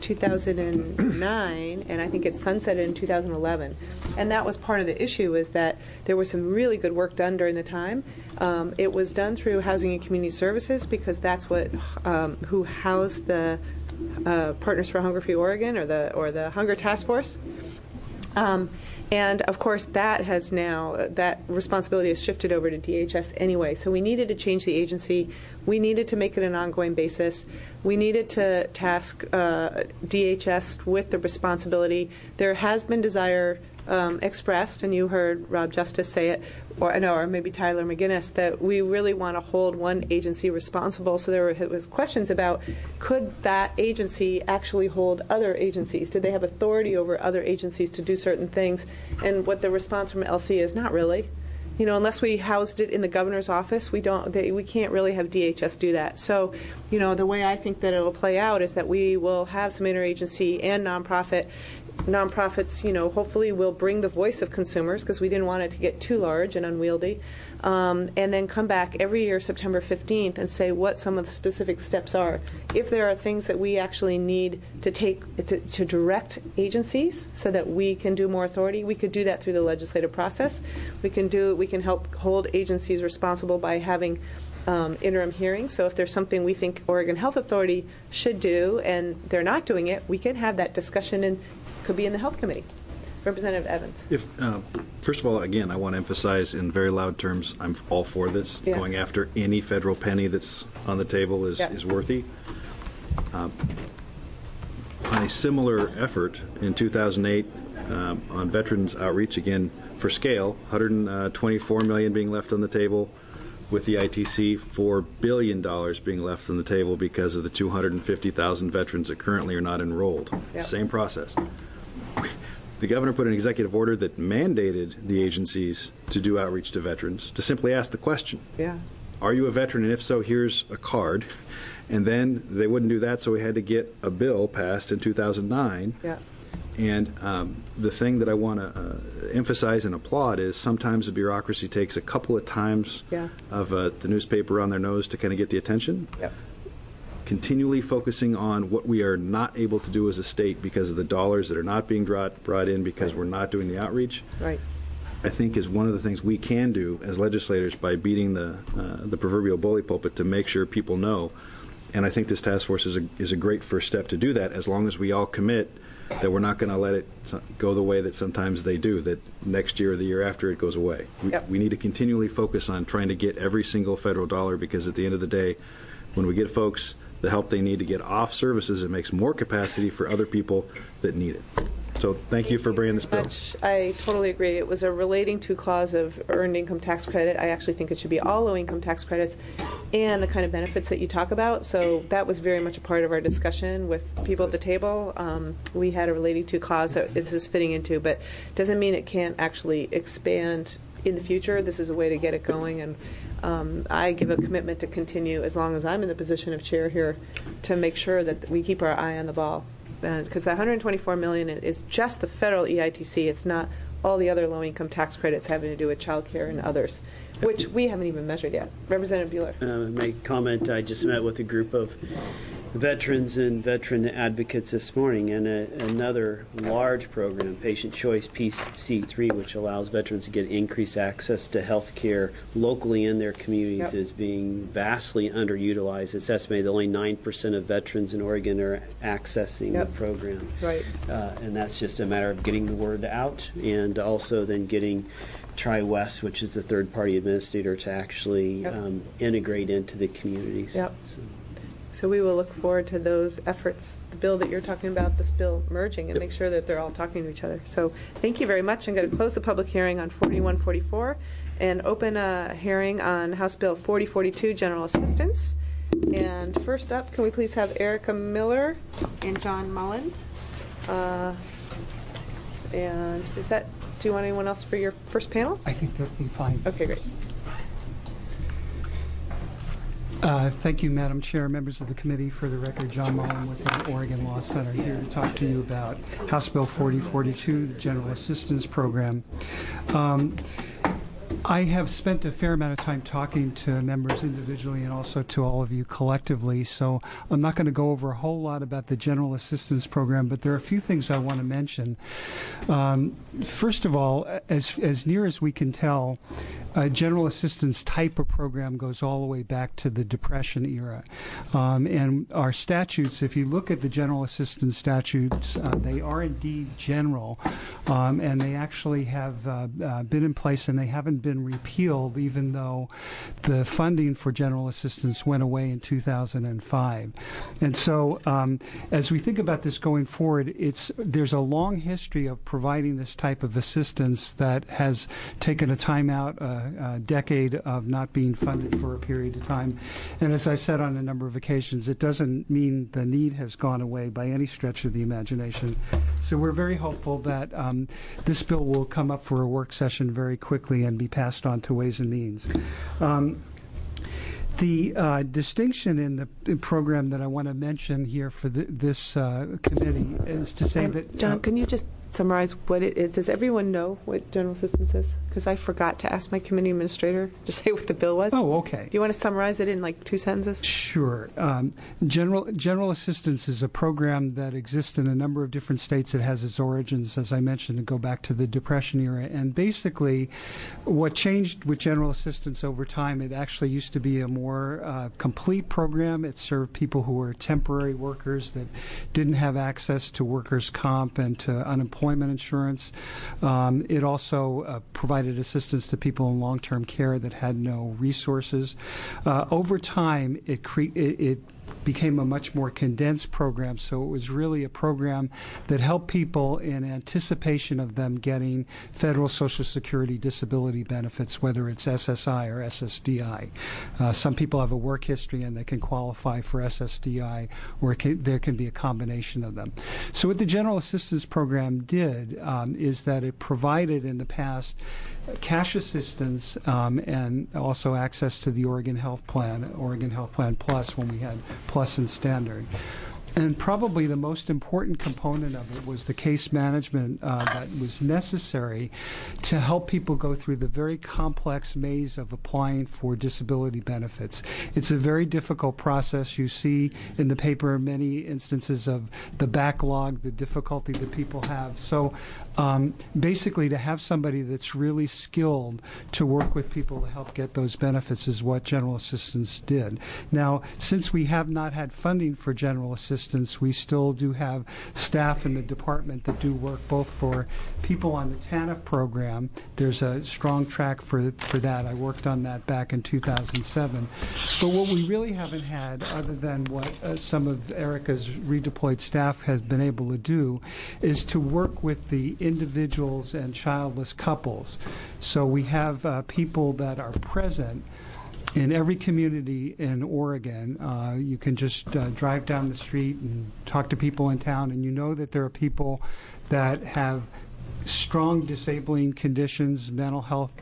2009, and I think it sunsetted in 2011. And that was part of the issue, is that there was some really good work done during the time. It was done through Housing and Community Services, because that's who housed the Partners for Hunger-Free Oregon, or the Hunger Task Force. And of course, that responsibility has shifted over to DHS anyway. So we needed to change the agency. We needed to make it an ongoing basis. We needed to task DHS with the responsibility. There has been desire expressed, and you heard Rob Justice say it, or maybe Tyler McGinnis, that we really want to hold one agency responsible. So there was questions about, could that agency actually hold other agencies? Did they have authority over other agencies to do certain things? And what the response from LC is, not really. Unless we housed it in the governor's office, we can't really have DHS do that. So, the way I think that it'll play out is that we will have some interagency and nonprofits, hopefully will bring the voice of consumers, because we didn't want it to get too large and unwieldy, and then come back every year, September 15th, and say what some of the specific steps are. If there are things that we actually need to take to direct agencies so that we can do more authority, we could do that through the legislative process. We can help hold agencies responsible by having interim hearings. So if there's something we think Oregon Health Authority should do and they're not doing it, we can have that discussion, and could be in the Health Committee. Representative Evans. First of all, again, I want to emphasize in very loud terms, I'm all for this. Yeah. Going after any federal penny that's on the table is worthy. On a similar effort in 2008 on veterans outreach, again, for scale, $124 million being left on the table, with the ITC, $4 billion being left on the table because of the 250,000 veterans that currently are not enrolled. Yep. Same process. The governor put an executive order that mandated the agencies to do outreach to veterans, to simply ask the question, are you a veteran, and if so, here's a card. And then they wouldn't do that, so we had to get a bill passed in 2009. Yeah. And the thing that I want to emphasize and applaud is sometimes the bureaucracy takes a couple of times of the newspaper on their nose to kind of get the attention. Yep. Continually focusing on what we are not able to do as a state because of the dollars that are not being brought in because we're not doing the outreach. Right. I think is one of the things we can do as legislators by beating the proverbial bully pulpit to make sure people know. And I think this task force is a great first step to do that, as long as we all commit that we're not going to let it go the way that sometimes they do, that next year or the year after it goes away. We need to continually focus on trying to get every single federal dollar, because at the end of the day, when we get folks the help they need to get off services, it makes more capacity for other people that need it. So thank you for bringing this bill. I totally agree. It was a relating to clause of earned income tax credit. I actually think it should be all low income tax credits and the kind of benefits that you talk about. So that was very much a part of our discussion with people at the table. We had a relating to clause that this is fitting into, but doesn't mean it can't actually expand in the future. This is a way to get it going, and I give a commitment to continue as long as I'm in the position of chair here to make sure that we keep our eye on the ball. Because the $124 million is just the federal EITC. It's not all the other low-income tax credits having to do with child care and others, which we haven't even measured yet. Representative Buehler. My comment, I just met with a group of veterans and veteran advocates this morning, and another large program, Patient Choice PC3, which allows veterans to get increased access to health care locally in their communities, is being vastly underutilized. It's estimated that only 9% of veterans in Oregon are accessing the program. Right. And that's just a matter of getting the word out, and also then getting Tri-West, which is the third-party administrator, to actually integrate into the communities. Yep. So we will look forward to those efforts, the bill that you're talking about, this bill merging, and make sure that they're all talking to each other. So thank you very much. I'm going to close the public hearing on 4144 and open a hearing on House Bill 4042, General Assistance. And first up, can we please have Erica Miller and John Mullen? And do you want anyone else for your first panel? I think that'd be fine. Okay, great. Thank you, Madam Chair, members of the committee. For the record, John Mullen with the Oregon Law Center, here to talk to you about House Bill 4042, the General Assistance Program. I have spent a fair amount of time talking to members individually and also to all of you collectively, so I'm not going to go over a whole lot about the General Assistance Program, but there are a few things I want to mention. First of all, as near as we can tell, General Assistance type of program goes all the way back to the Depression era. And our statutes, if you look at the General Assistance statutes, they are indeed general, and they actually have been in place, and they haven't been repealed, even though the funding for general assistance went away in 2005. And so as we think about this going forward, there's a long history of providing this type of assistance that has taken a time out, a decade of not being funded for a period of time. And as I said on a number of occasions, it doesn't mean the need has gone away by any stretch of the imagination. So we're very hopeful that this bill will come up for a work session very quickly and be passed on to Ways and Means. The distinction in the program that I want to mention here for this committee is to say that... John, can you just summarize what it is? Does everyone know what general assistance is? Because I forgot to ask my committee administrator to say what the bill was. Oh, okay. Do you want to summarize it in like 2 sentences? Sure. General assistance is a program that exists in a number of different states. It has its origins, as I mentioned, to go back to the Depression era. And basically, what changed with general assistance over time, it actually used to be a more complete program. It served people who were temporary workers that didn't have access to workers' comp and to unemployment insurance. It also provided assistance to people in long-term care that had no resources. Over time, it became a much more condensed program, so it was really a program that helped people in anticipation of them getting federal Social Security disability benefits, whether it's SSI or SSDI. Some people have a work history and they can qualify for SSDI, or there can be a combination of them. So what the General Assistance Program did is that it provided in the past cash assistance and also access to the Oregon Health Plan Plus, when we had Plus and Standard. And probably the most important component of it was the case management that was necessary to help people go through the very complex maze of applying for disability benefits. It's a very difficult process. You see in the paper many instances of the backlog, the difficulty that people have. So basically, to have somebody that's really skilled to work with people to help get those benefits is what General Assistance did. Now, since we have not had funding for General Assistance, we still do have staff in the department that do work both for people on the TANF program. There's a strong track for that. I worked on that back in 2007. But what we really haven't had, other than what some of Erica's redeployed staff has been able to do, is to work with the individuals and childless couples. So we have people that are present in every community in Oregon. You can just drive down the street and talk to people in town, and you know that there are people that have strong disabling conditions, mental health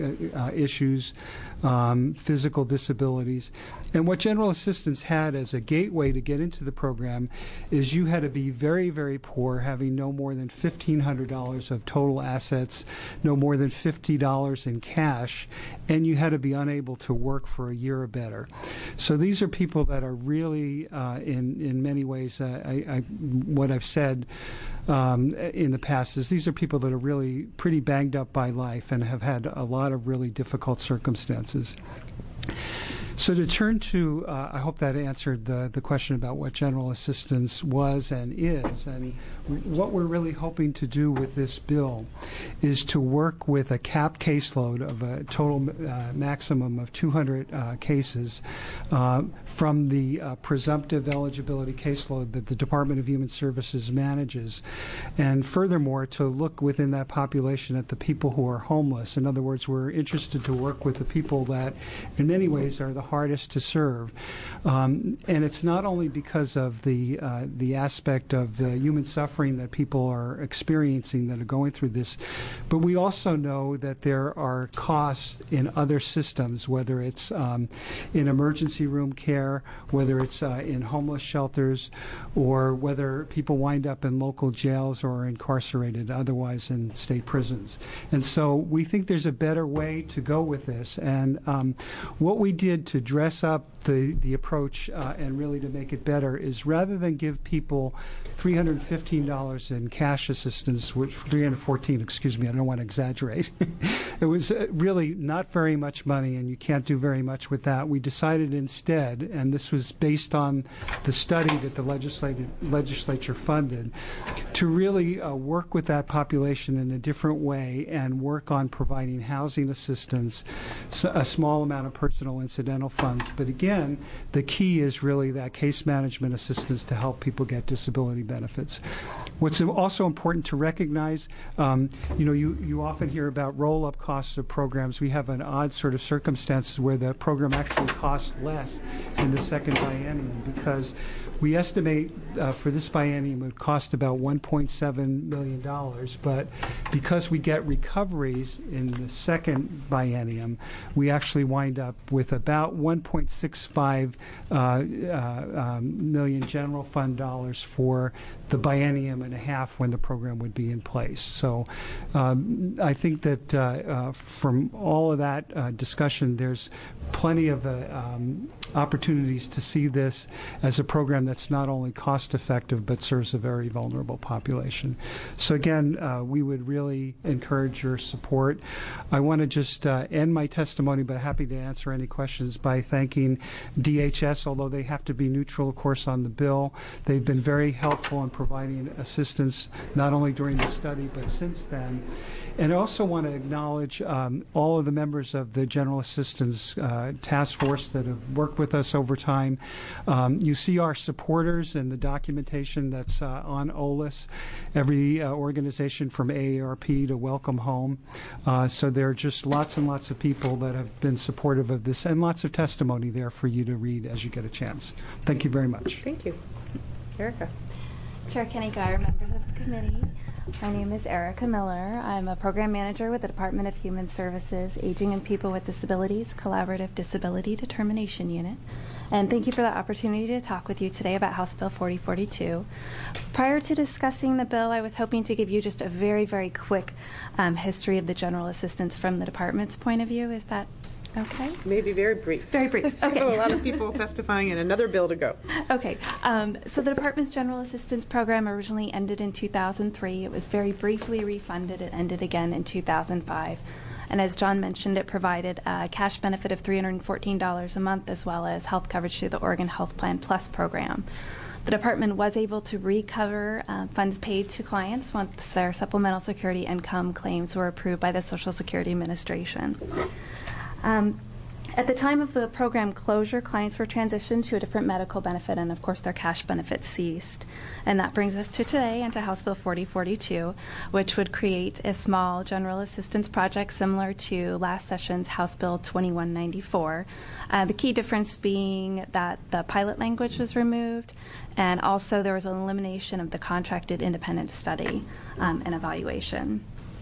issues, physical disabilities. And what General Assistance had as a gateway to get into the program is you had to be very, very poor, having no more than $1,500 of total assets, no more than $50 in cash, and you had to be unable to work for a year or better. So these are people that are really, in many ways, what I've said in the past is these are people that are really pretty banged up by life and have had a lot of really difficult circumstances. So to turn to, I hope that answered the question about what general assistance was and is. And what we're really hoping to do with this bill is to work with a capped caseload of a total maximum of 200 cases from the presumptive eligibility caseload that the Department of Human Services manages. And furthermore, to look within that population at the people who are homeless. In other words, we're interested to work with the people that in many ways are the hardest to serve. And it's not only because of the aspect of the human suffering that people are experiencing that are going through this, but we also know that there are costs in other systems, whether it's in emergency room care, whether it's in homeless shelters, or whether people wind up in local jails or incarcerated otherwise in state prisons. And so we think there's a better way to go with this. And what we did to dress up the approach and really to make it better is rather than give people $315 in cash assistance, which $314, excuse me, I don't want to exaggerate. It was really not very much money, and you can't do very much with that. We decided instead, and this was based on the study that the legislature funded, to really work with that population in a different way and work on providing housing assistance, a small amount of personal incidental funds. But again, the key is really that case management assistance to help people get disability benefits. What's also important to recognize, you often hear about roll-up costs of programs. We have an odd sort of circumstances where the program actually costs less in the second biennium, because we estimate for this biennium it would cost about $1.7 million, but because we get recoveries in the second biennium, we actually wind up with about 1.65 million general fund dollars for the biennium and a half when the program would be in place. So I think that from all of that discussion, there's plenty of opportunities to see this as a program that's not only cost effective but serves a very vulnerable population. So again, we would really encourage your support. I want to just end my testimony, but happy to answer any questions, by thanking DHS, although they have to be neutral, of course, on the bill. They've been very helpful in providing assistance not only during the study but since then. And I also want to acknowledge all of the members of the General Assistance Task Force that have worked with us over time. You see our supporters in the documentation that's on OLIS, every organization from AARP to Welcome Home. So there are just lots and lots of people that have been supportive of this, and lots of testimony there for you to read as you get a chance. Thank you very much. Thank you. Erica. Chair Kenny Geyer, members of the committee. My name is Erica Miller. I'm a program manager with the Department of Human Services, Aging and People with Disabilities Collaborative Disability Determination Unit. And thank you for the opportunity to talk with you today about House Bill 4042. Prior to discussing the bill, I was hoping to give you just a very, very quick history of the general assistance from the department's point of view. Is that okay? Maybe very brief. Very brief. Okay. So a lot of people testifying and another bill to go. Okay. So the department's general assistance program originally ended in 2003. It was very briefly refunded. It ended again in 2005. And as John mentioned, it provided a cash benefit of $314 a month, as well as health coverage through the Oregon Health Plan Plus program. The department was able to recover funds paid to clients once their supplemental security income claims were approved by the Social Security Administration. At the time of the program closure, clients were transitioned to a different medical benefit, and of course their cash benefits ceased. And that brings us to today and to House Bill 4042, which would create a small general assistance project similar to last session's House Bill 2194. The key difference being that the pilot language was removed, and also there was an elimination of the contracted independent study and evaluation.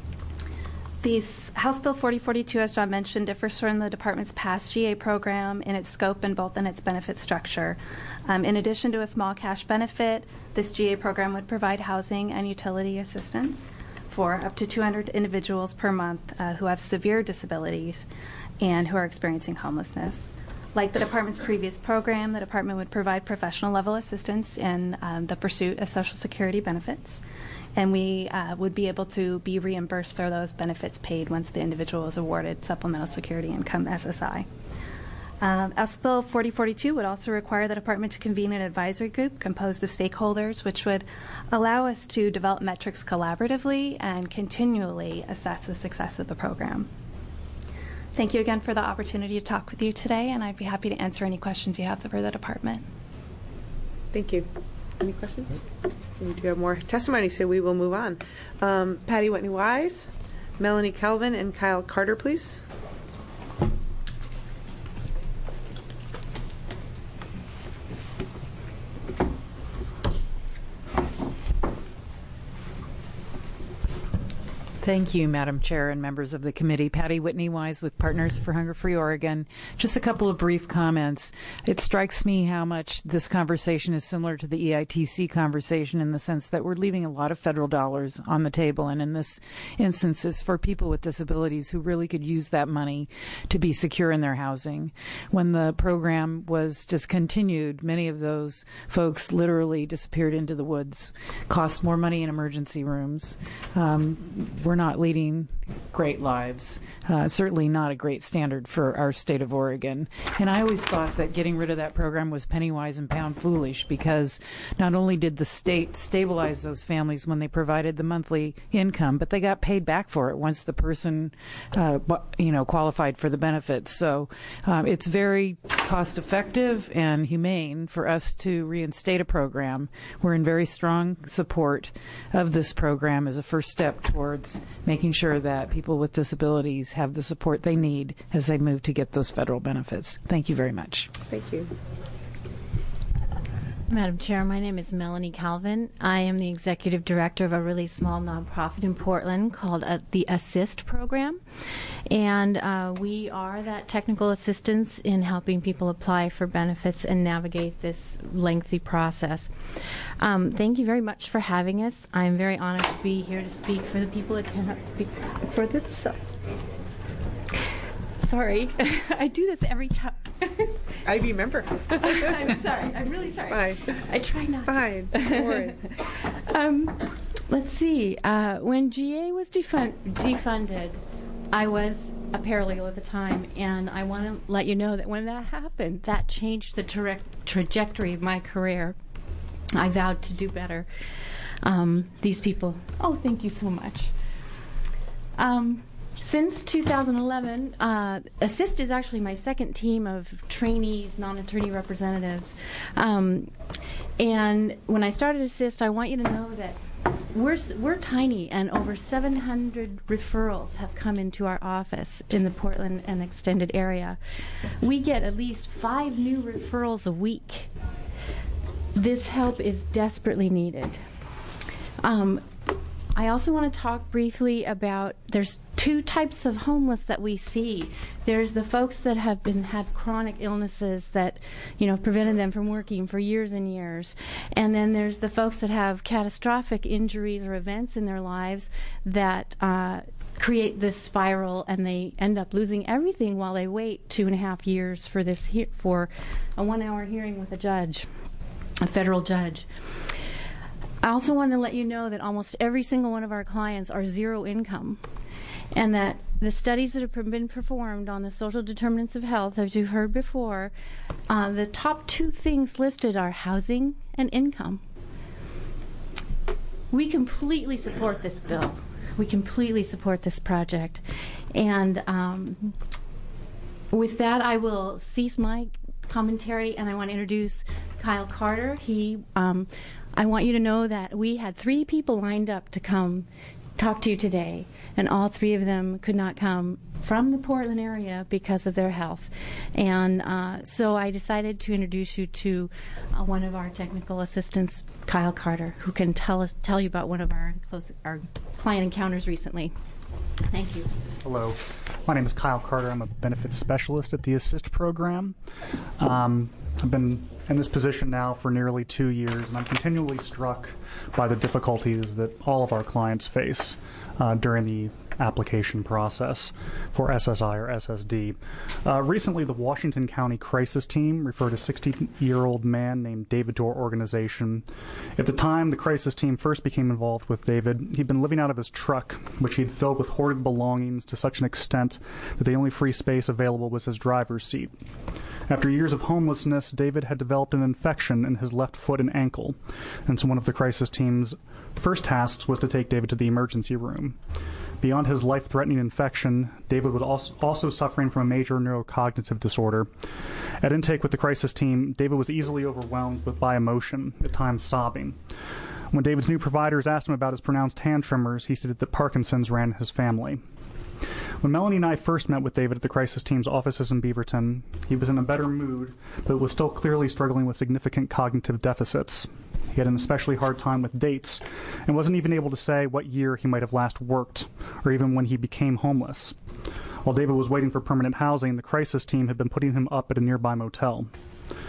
These House Bill 4042, as John mentioned, differs from the department's past GA program in its scope and both in its benefit structure. In addition to a small cash benefit, this GA program would provide housing and utility assistance for up to 200 individuals per month who have severe disabilities and who are experiencing homelessness. Like the department's previous program, the department would provide professional level assistance in the pursuit of Social Security benefits, and we would be able to be reimbursed for those benefits paid once the individual is awarded Supplemental Security Income, SSI. House Bill 4042 would also require the department to convene an advisory group composed of stakeholders, which would allow us to develop metrics collaboratively and continually assess the success of the program. Thank you again for the opportunity to talk with you today, and I'd be happy to answer any questions you have for the department. Thank you. Any questions? We do have more testimony, so we will move on. Patty Whitney-Wise, Melanie Calvin, and Kyle Carter, please. Thank you, Madam Chair and members of the committee. Patty Whitney-Wise with Partners for Hunger Free Oregon. Just a couple of brief comments. It strikes me how much this conversation is similar to the EITC conversation in the sense that we're leaving a lot of federal dollars on the table, and in this instance it's for people with disabilities who really could use that money to be secure in their housing. When the program was discontinued, many of those folks literally disappeared into the woods, cost more money in emergency rooms. We're we're not leading great lives, certainly not a great standard for our state of Oregon. And I always thought that getting rid of that program was penny wise and pound foolish, because not only did the state stabilize those families when they provided the monthly income, but they got paid back for it once the person qualified for the benefits. So it's very cost effective and humane for us to reinstate a program. We're in very strong support of this program as a first step towards making sure that people with disabilities have the support they need as they move to get those federal benefits. Thank you very much. Thank you. Madam Chair, my name is Melanie Calvin. I am the executive director of a really small nonprofit in Portland called the ASSIST program. And we are that technical assistance in helping people apply for benefits and navigate this lengthy process. Thank you very much for having us. I'm very honored to be here to speak for the people that cannot speak for themselves. Sorry, I do this every time. I remember. I'm sorry. I'm really sorry. Fine. I try not Fine. to. Don't worry. Let's see. When GA was defunded, I was a paralegal at the time, and I want to let you know that when that happened, that changed the trajectory of my career. I vowed to do better. These people. Oh, thank you so much. Since 2011, ASSIST is actually my second team of trainees, non-attorney representatives. And when I started ASSIST, I want you to know that we're tiny, and over 700 referrals have come into our office in the Portland and extended area. We get at least 5 new referrals a week. This help is desperately needed. I also want to talk briefly about, there's 2 types of homeless that we see. There's the folks that have had chronic illnesses that, prevented them from working for years and years. And then there's the folks that have catastrophic injuries or events in their lives that create this spiral, and they end up losing everything while they wait 2.5 years for for a 1-hour hearing with a judge, a federal judge. I also want to let you know that almost every single one of our clients are zero income, and that the studies that have been performed on the social determinants of health, as you've heard before, the top 2 things listed are housing and income. We completely support this bill. We completely support this project. And with that, I will cease my commentary, and I want to introduce Kyle Carter. I want you to know that we had 3 people lined up to come talk to you today, and all 3 of them could not come from the Portland area because of their health. And so I decided to introduce you to one of our technical assistants, Kyle Carter, who can tell you about one of our client encounters recently. Thank you. Hello. My name is Kyle Carter. I'm a benefits specialist at the ASSIST program. I've been in this position now for nearly 2 years, and I'm continually struck by the difficulties that all of our clients face during the application process for SSI or SSD. Recently, the Washington County Crisis Team referred a 60-year-old man named David to our organization. At the time the crisis team first became involved with David, he'd been living out of his truck, which he'd filled with hoarded belongings to such an extent that the only free space available was his driver's seat. After years of homelessness, David had developed an infection in his left foot and ankle, and so one of the crisis team's first tasks was to take David to the emergency room. Beyond his life-threatening infection, David was also suffering from a major neurocognitive disorder. At intake with the crisis team, David was easily overwhelmed by emotion, at times sobbing. When David's new providers asked him about his pronounced hand tremors, he stated that Parkinson's ran in his family. When Melanie and I first met with David at the crisis team's offices in Beaverton, he was in a better mood, but was still clearly struggling with significant cognitive deficits. He had an especially hard time with dates and wasn't even able to say what year he might have last worked, or even when he became homeless. While David was waiting for permanent housing, the crisis team had been putting him up at a nearby motel.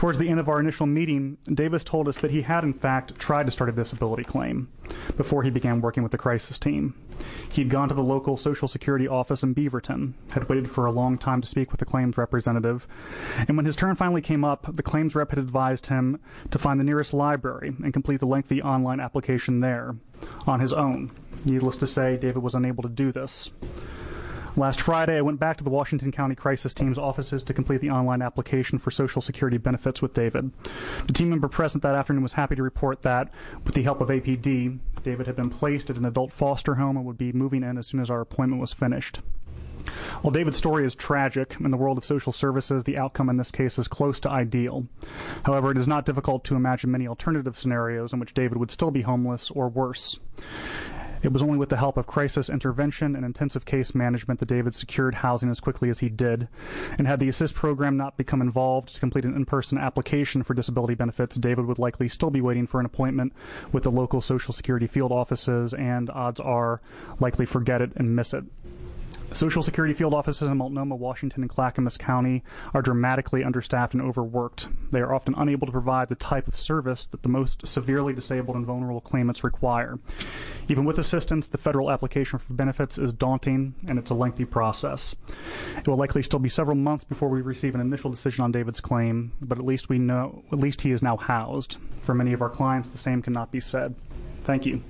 Towards the end of our initial meeting, Davis told us that he had, in fact, tried to start a disability claim before he began working with the crisis team. He'd gone to the local Social Security office in Beaverton, had waited for a long time to speak with the claims representative, and when his turn finally came up, the claims rep had advised him to find the nearest library and complete the lengthy online application there on his own. Needless to say, David was unable to do this. Last Friday, I went back to the Washington County Crisis Team's offices to complete the online application for Social Security benefits with David. The team member present that afternoon was happy to report that, with the help of APD, David had been placed at an adult foster home and would be moving in as soon as our appointment was finished. While David's story is tragic, in the world of social services, the outcome in this case is close to ideal. However, it is not difficult to imagine many alternative scenarios in which David would still be homeless or worse. It was only with the help of crisis intervention and intensive case management that David secured housing as quickly as he did. And had the ASSIST program not become involved to complete an in-person application for disability benefits, David would likely still be waiting for an appointment with the local Social Security field offices and, odds are, likely forget it and miss it. Social Security field offices in Multnomah, Washington, and Clackamas County are dramatically understaffed and overworked. They are often unable to provide the type of service that the most severely disabled and vulnerable claimants require. Even with assistance, the federal application for benefits is daunting, and it's a lengthy process. It will likely still be several months before we receive an initial decision on David's claim, but at least he is now housed. For many of our clients, the same cannot be said. Thank you.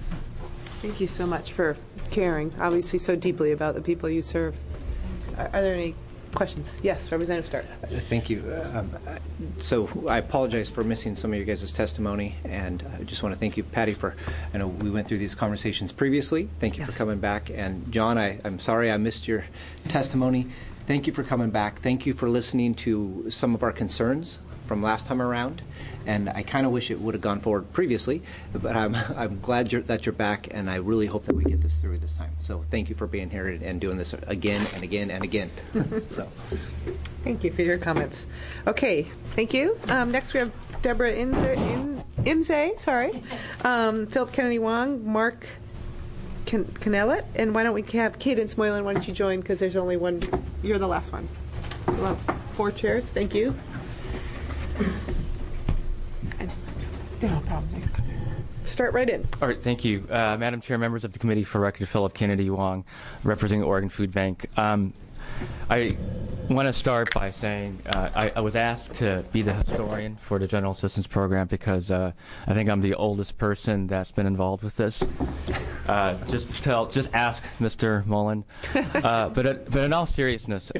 Thank you so much for caring, obviously, so deeply about the people you serve. Are there any questions? Yes, Representative Stark. Thank you. So I apologize for missing some of your guys' testimony, and I just want to thank you, Patty, for, I know we went through these conversations previously. Thank you for coming back. And John, I'm sorry I missed your testimony. Thank you for coming back. Thank you for listening to some of our concerns from last time around, and I kind of wish it would have gone forward previously, but I'm glad that you're back, and I really hope that we get this through this time. So thank you for being here and doing this again and again and again. So, thank you for your comments. Okay, thank you. Next we have Deborah Imze, Philip Kennedy Wong, Mark Canellet, and why don't we have Cadence Moylan? Why don't you join, because there's only one. You're the last one. So we'll have 4 chairs. Thank you. No problem. Start right in. All right, thank you. Madam Chair, members of the committee, for record, Philip Kennedy Wong, representing Oregon Food Bank. I want to start by saying I was asked to be the historian for the General Assistance Program because I think I'm the oldest person that's been involved with this. Just ask Mr. Mullen. But in all seriousness,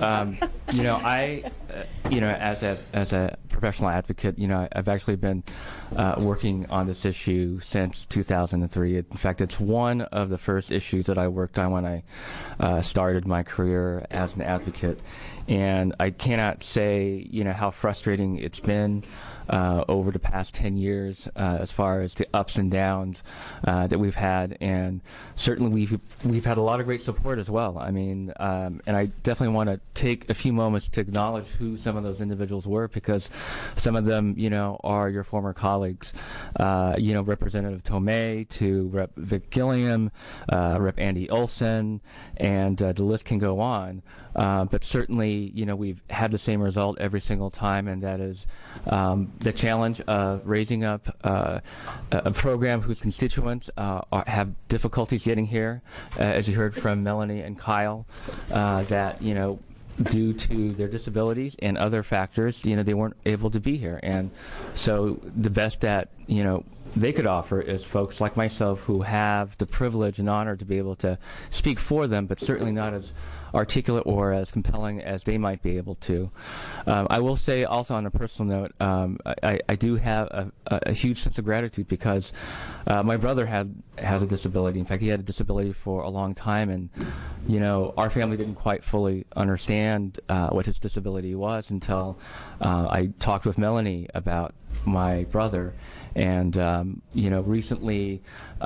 as a professional advocate, I've actually been working on this issue since 2003. In fact, it's one of the first issues that I worked on when I started my career as an advocate. And I cannot say, how frustrating it's been over the past 10 years as far as the ups and downs that we've had. And certainly we've had a lot of great support as well. I mean, and I definitely want to take a few moments to acknowledge who some of those individuals were, because some of them, are your former colleagues. Representative Tomei to Rep. Vic Gilliam, Rep. Andy Olson, and the list can go on. But certainly, we've had the same result every single time, and that is the challenge of raising up a program whose constituents have difficulties getting here, as you heard from Melanie and Kyle, that, due to their disabilities and other factors, they weren't able to be here. And so the best that, they could offer is folks like myself who have the privilege and honor to be able to speak for them, but certainly not as articulate or as compelling as they might be able to. I will say also on a personal note, I do have a huge sense of gratitude because my brother has a disability. In fact, he had a disability for a long time, and our family didn't quite fully understand what his disability was until I talked with Melanie about my brother. And recently,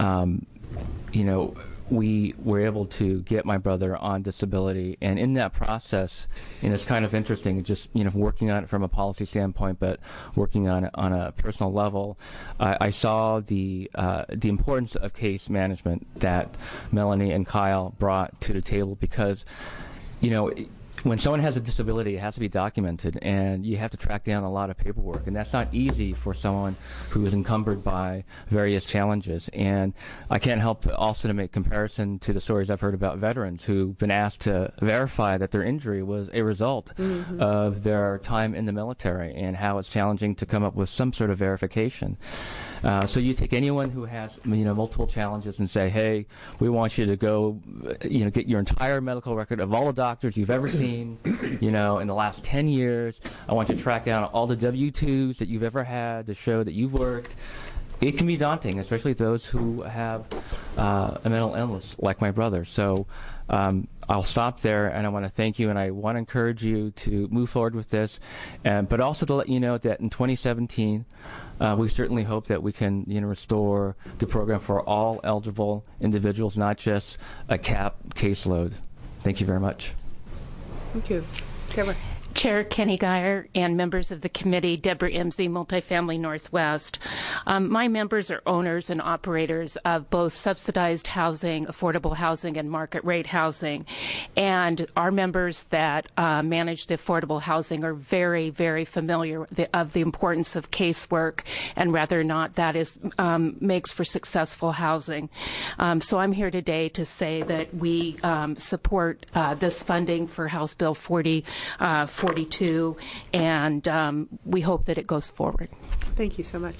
we were able to get my brother on disability, and in that process, it's kind of interesting, just working on it from a policy standpoint, but working on it on a personal level. I saw the importance of case management that Melanie and Kyle brought to the table, because when someone has a disability, it has to be documented, and you have to track down a lot of paperwork, and that's not easy for someone who is encumbered by various challenges. And I can't help also to make comparison to the stories I've heard about veterans who've been asked to verify that their injury was a result of their time in the military, and how it's challenging to come up with some sort of verification. So you take anyone who has multiple challenges and say, hey, we want you to go get your entire medical record of all the doctors you've ever seen in the last 10 years. I want you to track down all the W-2s that you've ever had to show that you've worked. It can be daunting, especially those who have a mental illness like my brother. So I'll stop there, and I want to thank you, and I want to encourage you to move forward with this, but also to let you know that in 2017, we certainly hope that we can restore the program for all eligible individuals, not just a capped caseload. Thank you very much. Thank you. Deborah. Chair Kenny Geyer and members of the committee, Deborah Imsey, Multifamily Northwest. My members are owners and operators of both subsidized housing, affordable housing, and market rate housing. And our members that manage the affordable housing are very, very familiar of the importance of casework and whether or not that is makes for successful housing. So I'm here today to say that we support this funding for House Bill 4042, and we hope that it goes forward. Thank you so much.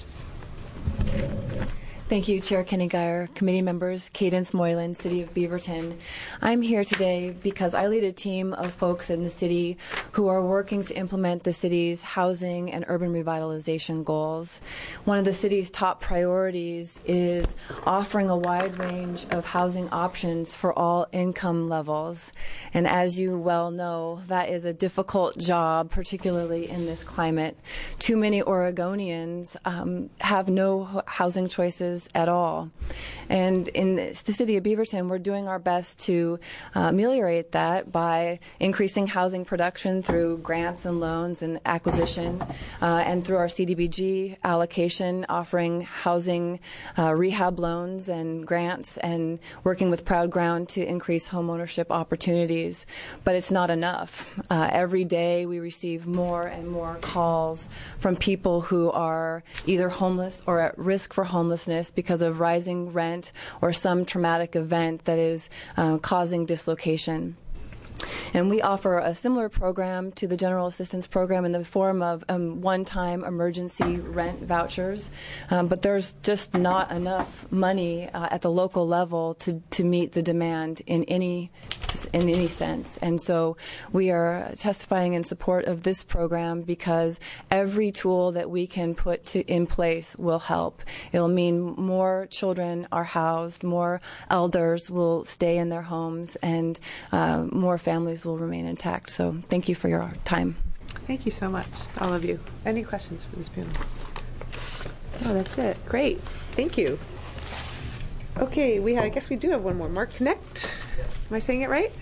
Thank you, Chair Kenny Geyer, committee members, Cadence Moylan, City of Beaverton. I'm here today because I lead a team of folks in the city who are working to implement the city's housing and urban revitalization goals. One of the city's top priorities is offering a wide range of housing options for all income levels. And as you well know, that is a difficult job, particularly in this climate. Too many Oregonians have no housing choices at all. And in the city of Beaverton, we're doing our best to ameliorate that by increasing housing production through grants and loans and acquisition, and through our CDBG allocation, offering housing rehab loans and grants, and working with Proud Ground to increase home ownership opportunities. But it's not enough. Every day we receive more and more calls from people who are either homeless or at risk for homelessness because of rising rent or some traumatic event that is causing dislocation. And we offer a similar program to the General Assistance Program in the form of one-time emergency rent vouchers. But there's just not enough money at the local level to meet the demand in any sense. And so we are testifying in support of this program because every tool that we can put in place will help. It will mean more children are housed, more elders will stay in their homes, and more families will remain intact. So thank you for your time. Thank you so much, all of you. Any questions for this panel? Oh, that's it. Great. Thank you. Okay, I guess we do have one more. Mark Connect. Am I saying it right?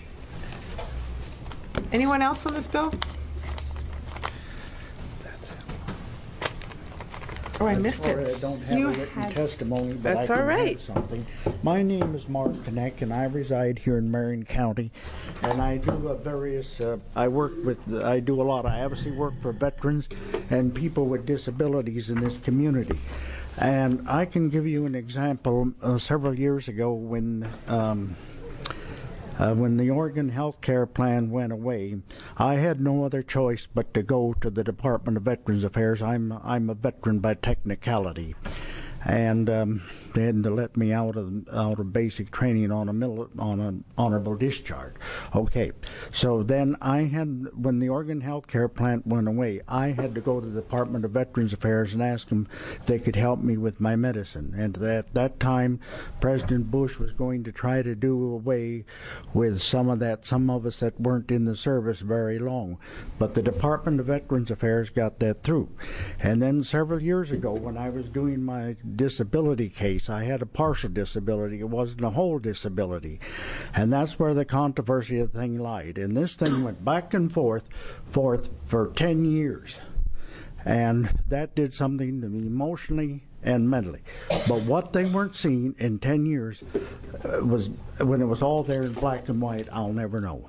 Anyone else on this bill? Oh, I missed it. I don't have a written testimony, but that's I can all right. have something. My name is Mark Connect, and I reside here in Marion County. And I do I do a lot of advocacy work for veterans and people with disabilities in this community. And I can give you an example. Several years ago, when the Oregon Health Care Plan went away, I had no other choice but to go to the Department of Veterans Affairs. I'm a veteran by technicality, and they had to let me out of basic training on an honorable discharge. Okay, so then when the Oregon Health Care Plan went away, I had to go to the Department of Veterans Affairs and ask them if they could help me with my medicine. And at that time, President Bush was going to try to do away with some of us that weren't in the service very long. But the Department of Veterans Affairs got that through. And then several years ago, when I was doing my disability case, I had a partial disability. It wasn't a whole disability. And that's where the controversy of the thing lied. And this thing went back and forth for 10 years. And that did something to me emotionally and mentally. But what they weren't seeing in 10 years was, when it was all there in black and white, I'll never know.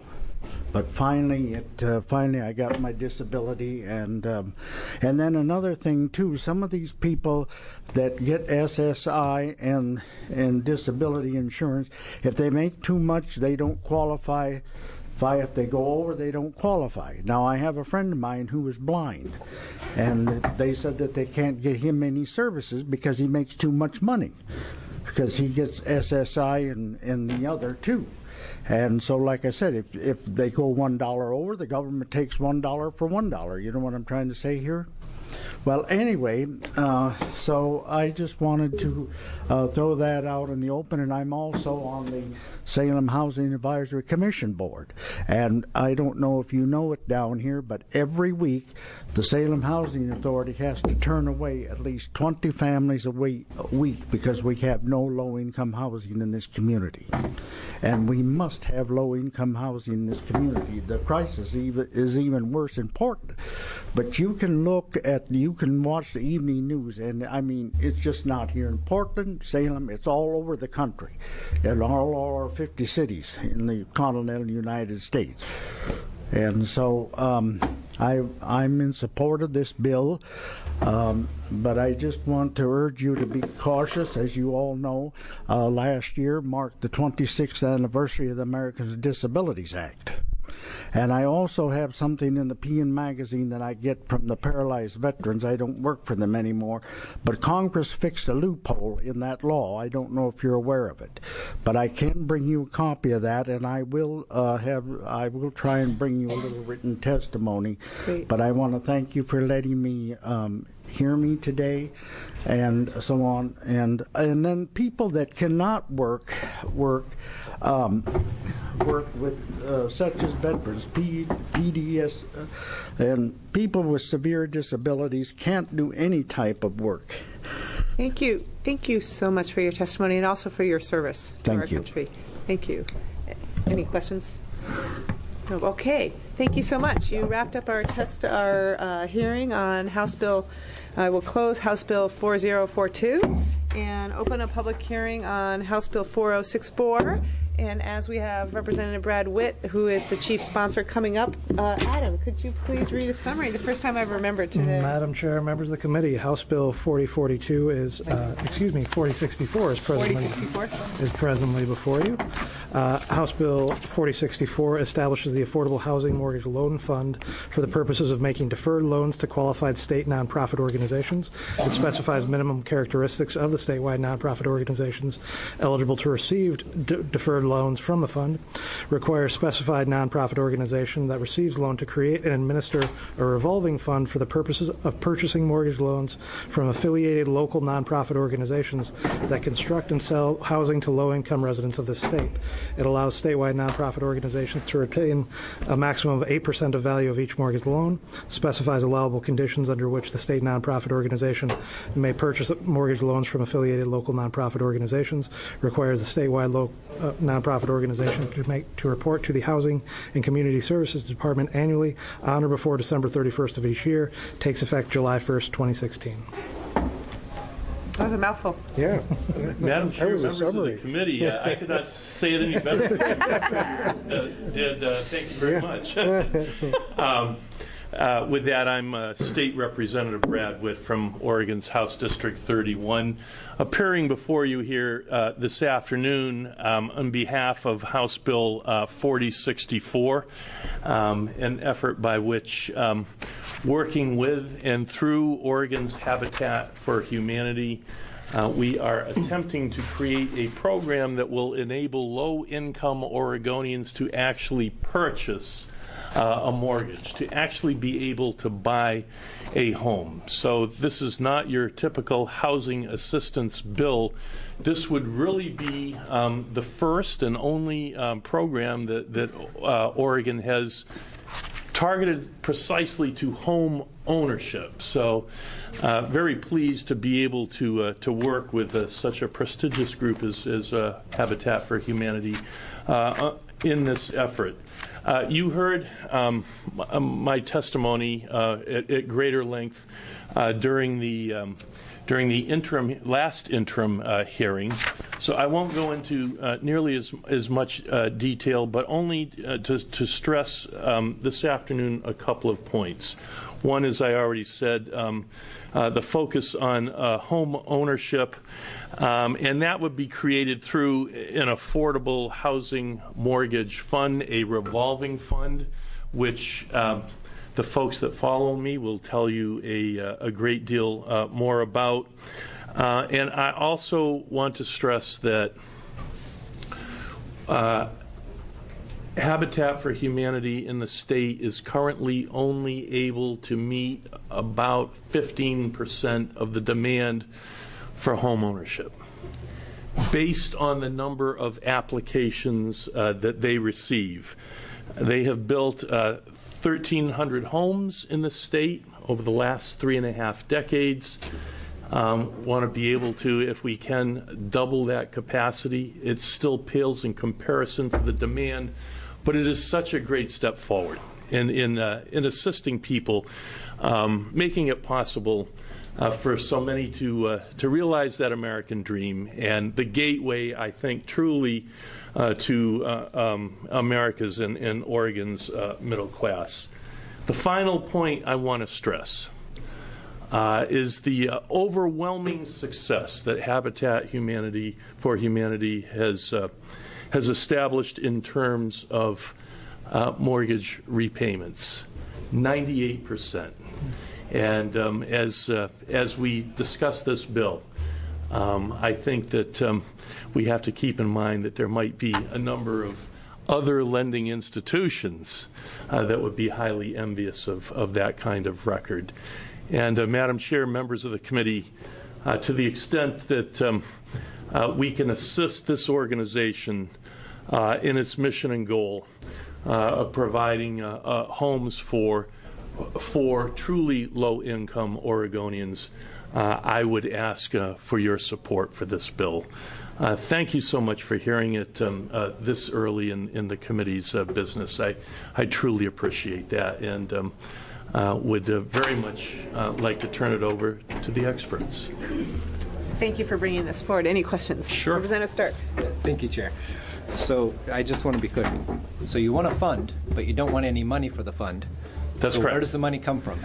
But finally, I got my disability, and then another thing too. Some of these people that get SSI and disability insurance, if they make too much, they don't qualify. If they go over, they don't qualify. Now, I have a friend of mine who is blind, and they said that they can't get him any services because he makes too much money, because he gets SSI and the other too. And so, like I said, if they go $1 over, the government takes $1 for $1. You know what I'm trying to say here? Well, anyway, so I just wanted to throw that out in the open, and I'm also on the Salem Housing Advisory Commission Board. And I don't know if you know it down here, but every week the Salem Housing Authority has to turn away at least 20 families a week because we have no low-income housing in this community. And we must have low-income housing in this community. The crisis is even worse in Portland. But you can watch the evening news, and I mean, it's just not here in Portland, Salem, it's all over the country, and all our 50 cities in the continental United States. And so I'm in support of this bill, but I just want to urge you to be cautious. As you all know, last year marked the 26th anniversary of the Americans with Disabilities Act. And I also have something in the PN magazine that I get from the paralyzed veterans. I don't work for them anymore, but Congress fixed a loophole in that law. I don't know if you're aware of it, but I can bring you a copy of that, and I will try and bring you a little written testimony. Great. But I want to thank you for letting me hear me today, and so on. And then people that cannot work with such as veterans, PDS, and people with severe disabilities can't do any type of work. Thank you. Thank you so much for your testimony and also for your service to our country. Thank you. Any questions? No. Okay. Thank you so much. You wrapped up our hearing on House Bill. I will close House Bill 4042 and open a public hearing on House Bill 4064. And as we have Representative Brad Witt, who is the chief sponsor, coming up, Adam, could you please read a summary? The first time I've remembered today. Madam Chair, members of the committee, House Bill 4064 is presently before you. House Bill 4064 establishes the Affordable Housing Mortgage Loan Fund for the purposes of making deferred loans to qualified state nonprofit organizations. It specifies minimum characteristics of the statewide nonprofit organizations eligible to receive deferred loans from the fund, requires specified nonprofit organization that receives loan to create and administer a revolving fund for the purposes of purchasing mortgage loans from affiliated local nonprofit organizations that construct and sell housing to low-income residents of the state. It allows statewide nonprofit organizations to retain a maximum of 8% of value of each mortgage loan, specifies allowable conditions under which the state nonprofit organization may purchase mortgage loans from affiliated local nonprofit organizations, requires the statewide nonprofit organization to report to the Housing and Community Services Department annually on or before December 31st of each year, takes effect July 1st, 2016. That was a mouthful. Yeah. Madam Chair, members of the committee, I could not say it any better than thank you very much. With that, I'm State Representative Brad Witt from Oregon's House District 31, appearing before you here this afternoon on behalf of House Bill 4064, an effort by which, working with and through Oregon's Habitat for Humanity, we are attempting to create a program that will enable low-income Oregonians to actually purchase a mortgage, to actually be able to buy a home. So this is not your typical housing assistance bill. This would really be the first and only program that Oregon has targeted precisely to home ownership. So very pleased to be able to work with such a prestigious group as Habitat for Humanity in this effort. You heard my testimony at greater length during the during the last interim hearing. So I won't go into nearly as much detail, but only to stress this afternoon a couple of points. One, as I already said, the focus on home ownership, and that would be created through an affordable housing mortgage fund, a revolving fund, which the folks that follow me will tell you a great deal more about. And I also want to stress that Habitat for Humanity in the state is currently only able to meet about 15% of the demand for home ownership, based on the number of applications that they receive. They have built 1,300 homes in the state over the last 3.5 decades. Want to be able to, if we can, double that capacity. It still pales in comparison for the demand, but it is such a great step forward in assisting people, making it possible for so many to realize that American dream, and the gateway, I think, truly to America's and Oregon's middle class. The final point I want to stress is the overwhelming success that Habitat for Humanity has established in terms of mortgage repayments, 98%. And as we discuss this bill, I think that we have to keep in mind that there might be a number of other lending institutions that would be highly envious of that kind of record. And Madam Chair, members of the committee, to the extent that we can assist this organization in its mission and goal of providing homes for truly low-income Oregonians, I would ask for your support for this bill. Thank you so much for hearing it this early in the committee's business. I truly appreciate that, and would very much like to turn it over to the experts. Thank you for bringing this forward. Any questions? Sure. Representative Stark. Thank you, Chair. So I just want to be clear. So you want a fund, but you don't want any money for the fund. That's so correct. Where does the money come from?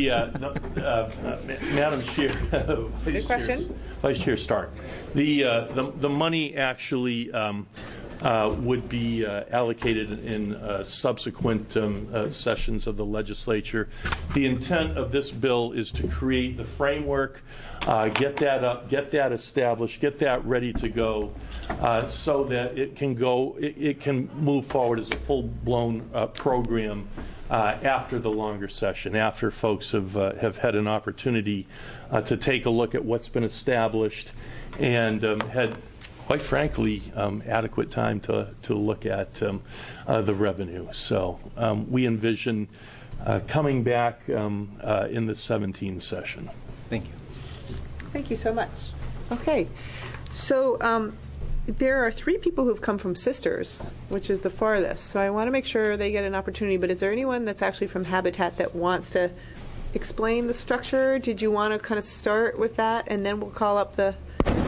Madam Chair, Good question. Vice Chair Stark, the money actually would be allocated in subsequent sessions of the legislature. The intent of this bill is to create the framework, get that up, get that established, get that ready to go, so that it can move forward as a full-blown program after the longer session, after folks have had an opportunity to take a look at what's been established and had, quite frankly, adequate time to look at the revenue. So we envision coming back in the 17 session. Thank you. Thank you so much. Okay. So there are 3 people who've come from Sisters, which is the farthest. So I want to make sure they get an opportunity. But is there anyone that's actually from Habitat that wants to explain the structure? Did you want to kind of start with that, and then we'll call up the...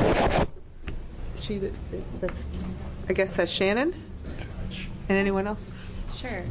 I guess that's Shannon. And anyone else? Sure.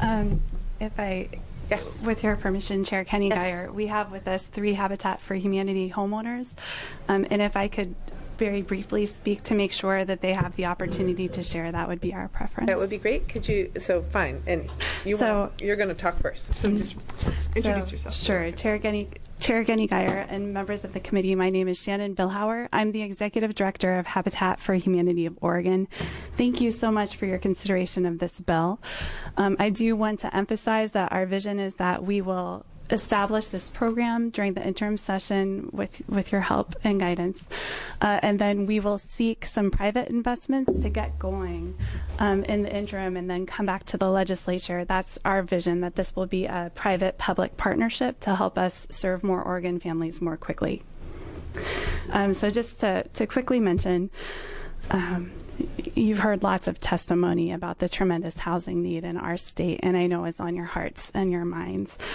Yes. With your permission, Chair Kenny Geyer, we have with us 3 Habitat for Humanity homeowners. And if I could very briefly speak to make sure that they have the opportunity to share, that would be our preference. That would be great. Could you, fine. And you're going to talk first. So just introduce yourself. Sure. Chair Kenny Geyer and members of the committee, my name is Shannon Billhauer. I'm the Executive Director of Habitat for Humanity of Oregon. Thank you so much for your consideration of this bill. I do want to emphasize that our vision is that we will establish this program during the interim session with your help and guidance. And then we will seek some private investments to get going in the interim and then come back to the legislature. That's our vision, that this will be a private-public partnership to help us serve more Oregon families more quickly. So just to quickly mention, you've heard lots of testimony about the tremendous housing need in our state, and I know it's on your hearts and your minds.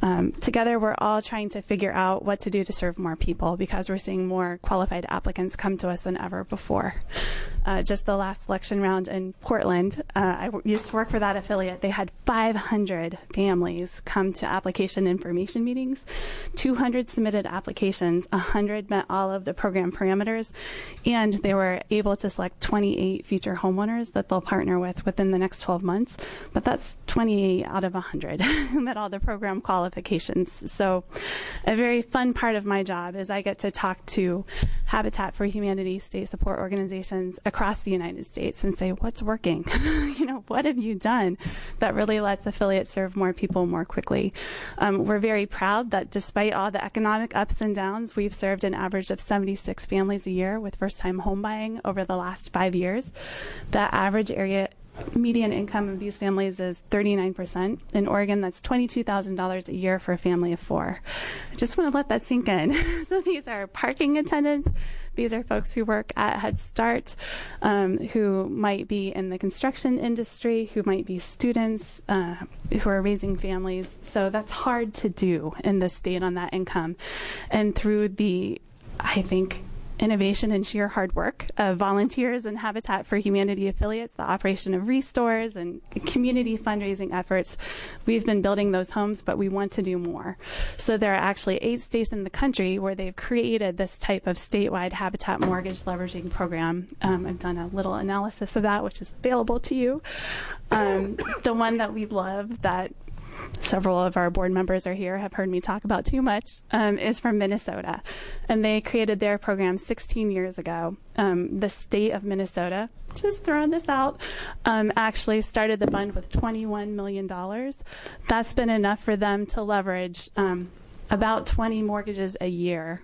together, we're all trying to figure out what to do to serve more people because we're seeing more qualified applicants come to us than ever before. Just the last election round in Portland, I used to work for that affiliate. They had 500 families come to application information meetings, 200 submitted applications, 100 met all of the program parameters, and they were able to select 28 future homeowners that they'll partner with within the next 12 months. But that's 28 out of 100 who met all the program qualifications. So a very fun part of my job is I get to talk to Habitat for Humanity state support organizations across the United States and say, what's working? What have you done that really lets affiliates serve more people more quickly? We're very proud that despite all the economic ups and downs, we've served an average of 76 families a year with first-time home buying over the last 5 years. The average area median income of these families is 39%. In Oregon, that's $22,000 a year for a family of 4. I just want to let that sink in. So these are parking attendants. These are folks who work at Head Start, who might be in the construction industry, who might be students, who are raising families. So that's hard to do in this state on that income. And through the, I think, innovation and sheer hard work of volunteers and Habitat for Humanity affiliates, the operation of restores and community fundraising efforts, we've been building those homes, but we want to do more. So there are actually 8 states in the country where they've created this type of statewide Habitat mortgage leveraging program. I've done a little analysis of that, which is available to you. The one that we love that several of our board members are here, have heard me talk about too much, is from Minnesota. And they created their program 16 years ago. The state of Minnesota, just throwing this out, actually started the fund with $21 million. That's been enough for them to leverage about 20 mortgages a year.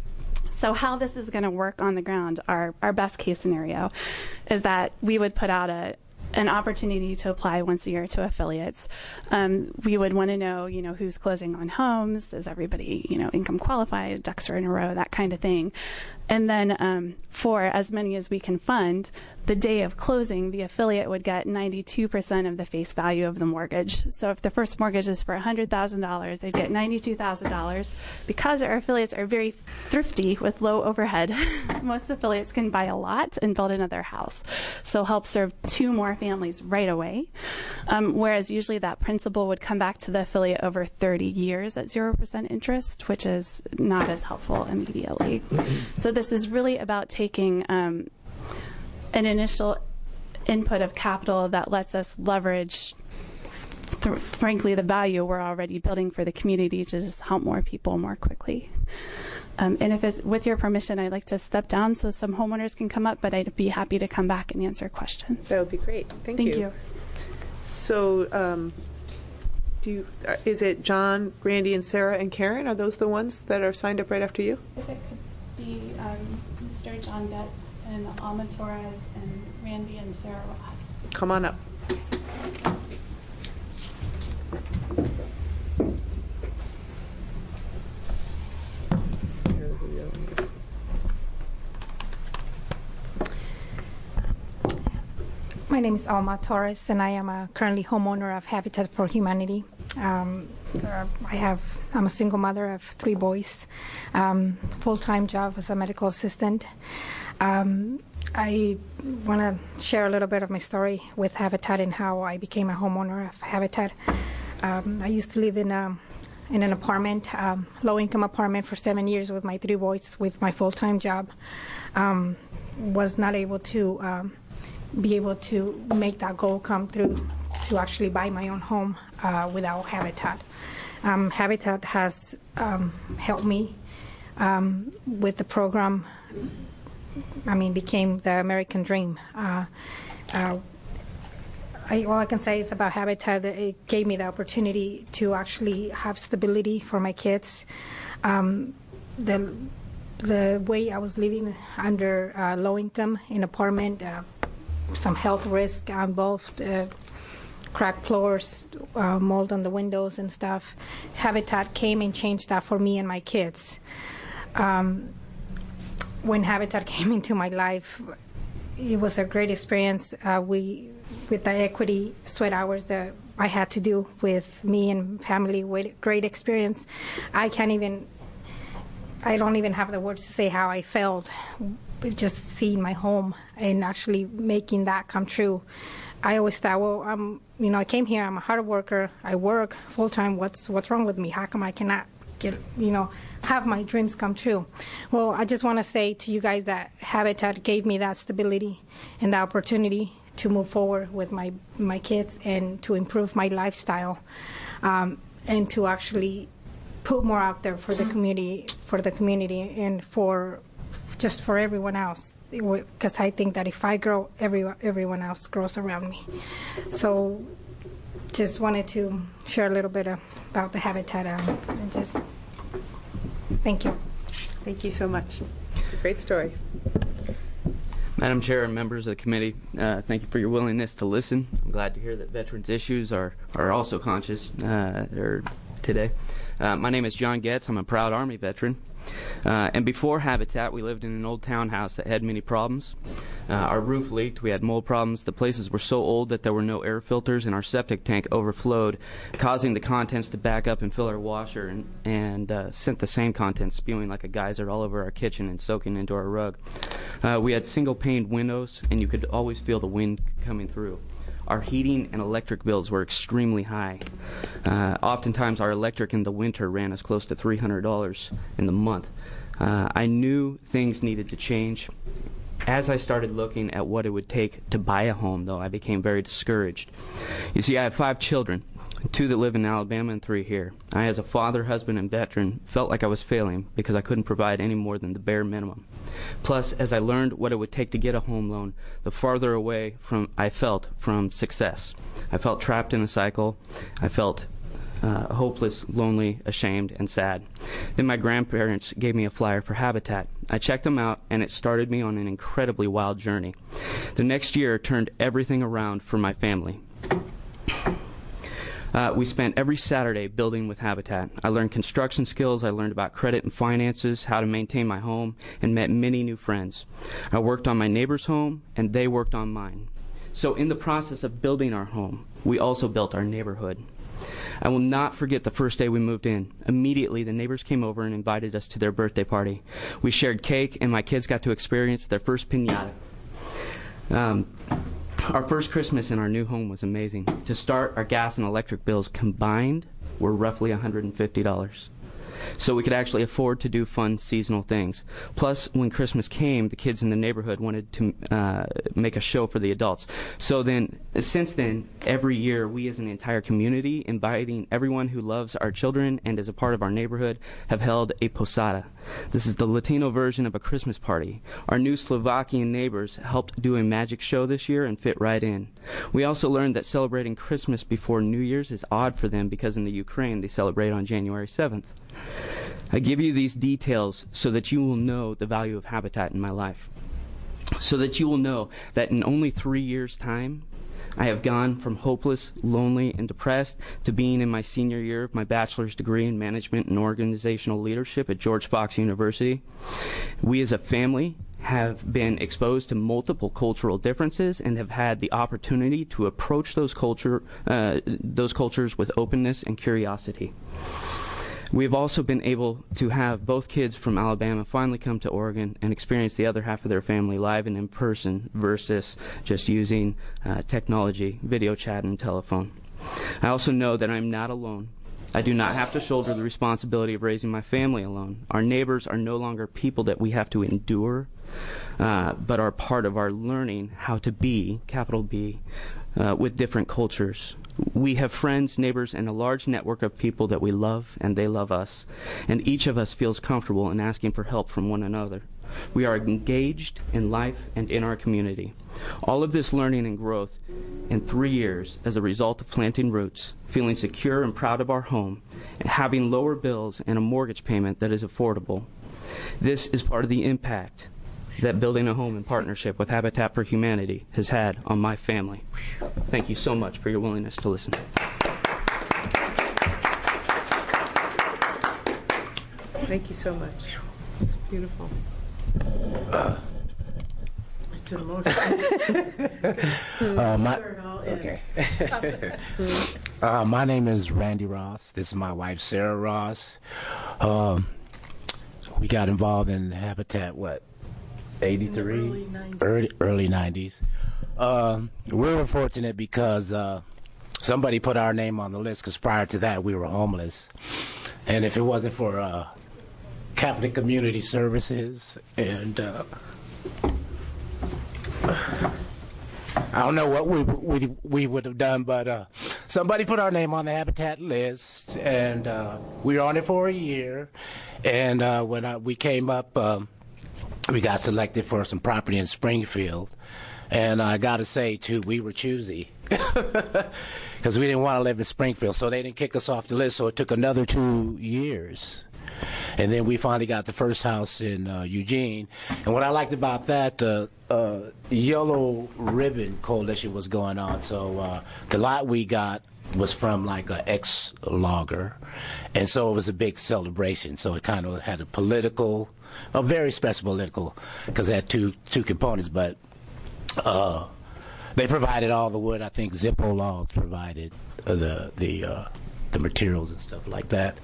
So how this is going to work on the ground, our best case scenario, is that we would put out an opportunity to apply once a year to affiliates. We would want to know, who's closing on homes, is everybody, income qualified, ducks are in a row, that kind of thing. And then for as many as we can fund, the day of closing, the affiliate would get 92% of the face value of the mortgage. So if the first mortgage is for $100,000, they'd get $92,000. Because our affiliates are very thrifty with low overhead, most affiliates can buy a lot and build another house. So help serve 2 more families right away. Whereas usually that principal would come back to the affiliate over 30 years at 0% interest, which is not as helpful immediately. So this is really about taking an initial input of capital that lets us leverage, frankly, the value we're already building for the community to just help more people more quickly. And if it's with your permission, I'd like to step down so some homeowners can come up, but I'd be happy to come back and answer questions. That would be great. Thank you. So is it John, Randy, and Sarah, and Karen? Are those the ones that are signed up right after you? If it could be Mr. John Getz and Alma Torres and Randy and Sarah Ross. Come on up. My name is Alma Torres, and I am currently homeowner of Habitat for Humanity. I'm a single mother of 3 boys, full-time job as a medical assistant. I want to share a little bit of my story with Habitat and how I became a homeowner of Habitat. I used to live in an apartment, low-income apartment for 7 years with my 3 boys with my full-time job. Was not able to be able to make that goal come through to actually buy my own home without Habitat. Habitat has helped me with the program. Became the American dream. All I can say is about Habitat that it gave me the opportunity to actually have stability for my kids. The way I was living under low income in apartment, some health risk involved, cracked floors, mold on the windows and stuff. Habitat came and changed that for me and my kids. When Habitat came into my life, it was a great experience. With the equity sweat hours, the I had to do with me and family with great experience. I don't even have the words to say how I felt just seeing my home and actually making that come true. I always thought, well, I came here, I'm a hard worker, I work full time, what's wrong with me? How come I cannot get, have my dreams come true? Well, I just want to say to you guys that Habitat gave me that stability and the opportunity to move forward with my kids and to improve my lifestyle, and to actually put more out there for the community and for everyone else, because I think that if I grow, everyone else grows around me. So just wanted to share a little bit about the Habitat, and just thank you. Thank you so much. It's a great story. Madam Chair and members of the committee, thank you for your willingness to listen. I'm glad to hear that veterans' issues are also conscious today. My name is John Getz. I'm a proud Army veteran. And before Habitat, we lived in an old townhouse that had many problems. Our roof leaked, we had mold problems, the places were so old that there were no air filters, and our septic tank overflowed, causing the contents to back up and fill our washer, and sent the same contents spewing like a geyser all over our kitchen and soaking into our rug. We had single-paned windows, and you could always feel the wind coming through. Our heating and electric bills were extremely high. Oftentimes, our electric in the winter ran as close to $300 in the month. I knew things needed to change. As I started looking at what it would take to buy a home, though, I became very discouraged. You see, I have 5 children, 2 that live in Alabama and 3 here. I, as a father, husband, and veteran, felt like I was failing because I couldn't provide any more than the bare minimum. Plus, as I learned what it would take to get a home loan, the farther away I felt from success. I felt trapped in a cycle. I felt hopeless, lonely, ashamed, and sad. Then my grandparents gave me a flyer for Habitat. I checked them out, and it started me on an incredibly wild journey. The next year turned everything around for my family. We spent every Saturday building with Habitat. I learned construction skills, I learned about credit and finances, how to maintain my home, and met many new friends. I worked on my neighbor's home, and they worked on mine. So in the process of building our home, we also built our neighborhood. I will not forget the first day we moved in. Immediately, the neighbors came over and invited us to their birthday party. We shared cake, and my kids got to experience their first piñata. Our first Christmas in our new home was amazing. To start, our gas and electric bills combined were roughly $150. So we could actually afford to do fun seasonal things. Plus, when Christmas came, the kids in the neighborhood wanted to make a show for the adults. So then, since then, every year, we as an entire community, inviting everyone who loves our children and is a part of our neighborhood, have held a posada. This is the Latino version of a Christmas party. Our new Slovakian neighbors helped do a magic show this year and fit right in. We also learned that celebrating Christmas before New Year's is odd for them because in the Ukraine they celebrate on January 7th. I give you these details so that you will know the value of Habitat in my life. So that you will know that in only 3 years' time, I have gone from hopeless, lonely, and depressed to being in my senior year of my bachelor's degree in management and organizational leadership at George Fox University. We as a family have been exposed to multiple cultural differences and have had the opportunity to approach those cultures with openness and curiosity. We have also been able to have both kids from Alabama finally come to Oregon and experience the other half of their family live and in person versus just using technology, video chat, and telephone. I also know that I'm not alone. I do not have to shoulder the responsibility of raising my family alone. Our neighbors are no longer people that we have to endure, but are part of our learning how to be, capital B, with different cultures. We have friends, neighbors, and a large network of people that we love, and they love us. And each of us feels comfortable in asking for help from one another. We are engaged in life and in our community. All of this learning and growth in 3 years as a result of planting roots, feeling secure and proud of our home, and having lower bills and a mortgage payment that is affordable. This is part of the impact that building a home in partnership with Habitat for Humanity has had on my family. Thank you so much for your willingness to listen. Thank you so much. It's beautiful. It's emotional. Okay. My name is Randy Ross. This is my wife, Sarah Ross. We got involved in Habitat, 83? Early 90s. We were fortunate because somebody put our name on the list, because prior to that we were homeless. And if it wasn't for Catholic Community Services and I don't know what we would have done, but somebody put our name on the Habitat list, and we were on it for a year. And when we came up, we got selected for some property in Springfield. And I got to say, too, we were choosy because we didn't want to live in Springfield, so they didn't kick us off the list. So it took another 2 years. And then we finally got the first house in Eugene. And what I liked about that, the Yellow Ribbon Coalition was going on. So the lot we got was from like an ex-logger. And so it was a big celebration. So it kind of had a very special political, because it had two components. But they provided all the wood. I think Zippo Logs provided the materials and stuff like that.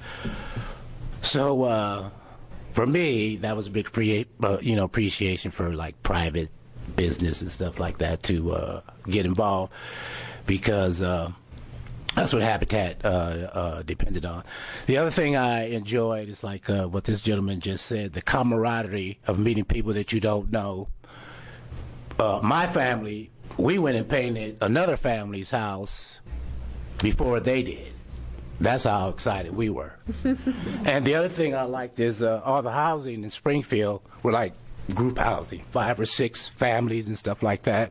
So for me, that was a big appreciation for like private business and stuff like that to get involved, because that's what Habitat depended on. The other thing I enjoyed is like what this gentleman just said, the camaraderie of meeting people that you don't know. My family, we went and painted another family's house before they did. That's how excited we were. And the other thing I liked is all the housing in Springfield were like group housing, 5 or 6 families and stuff like that.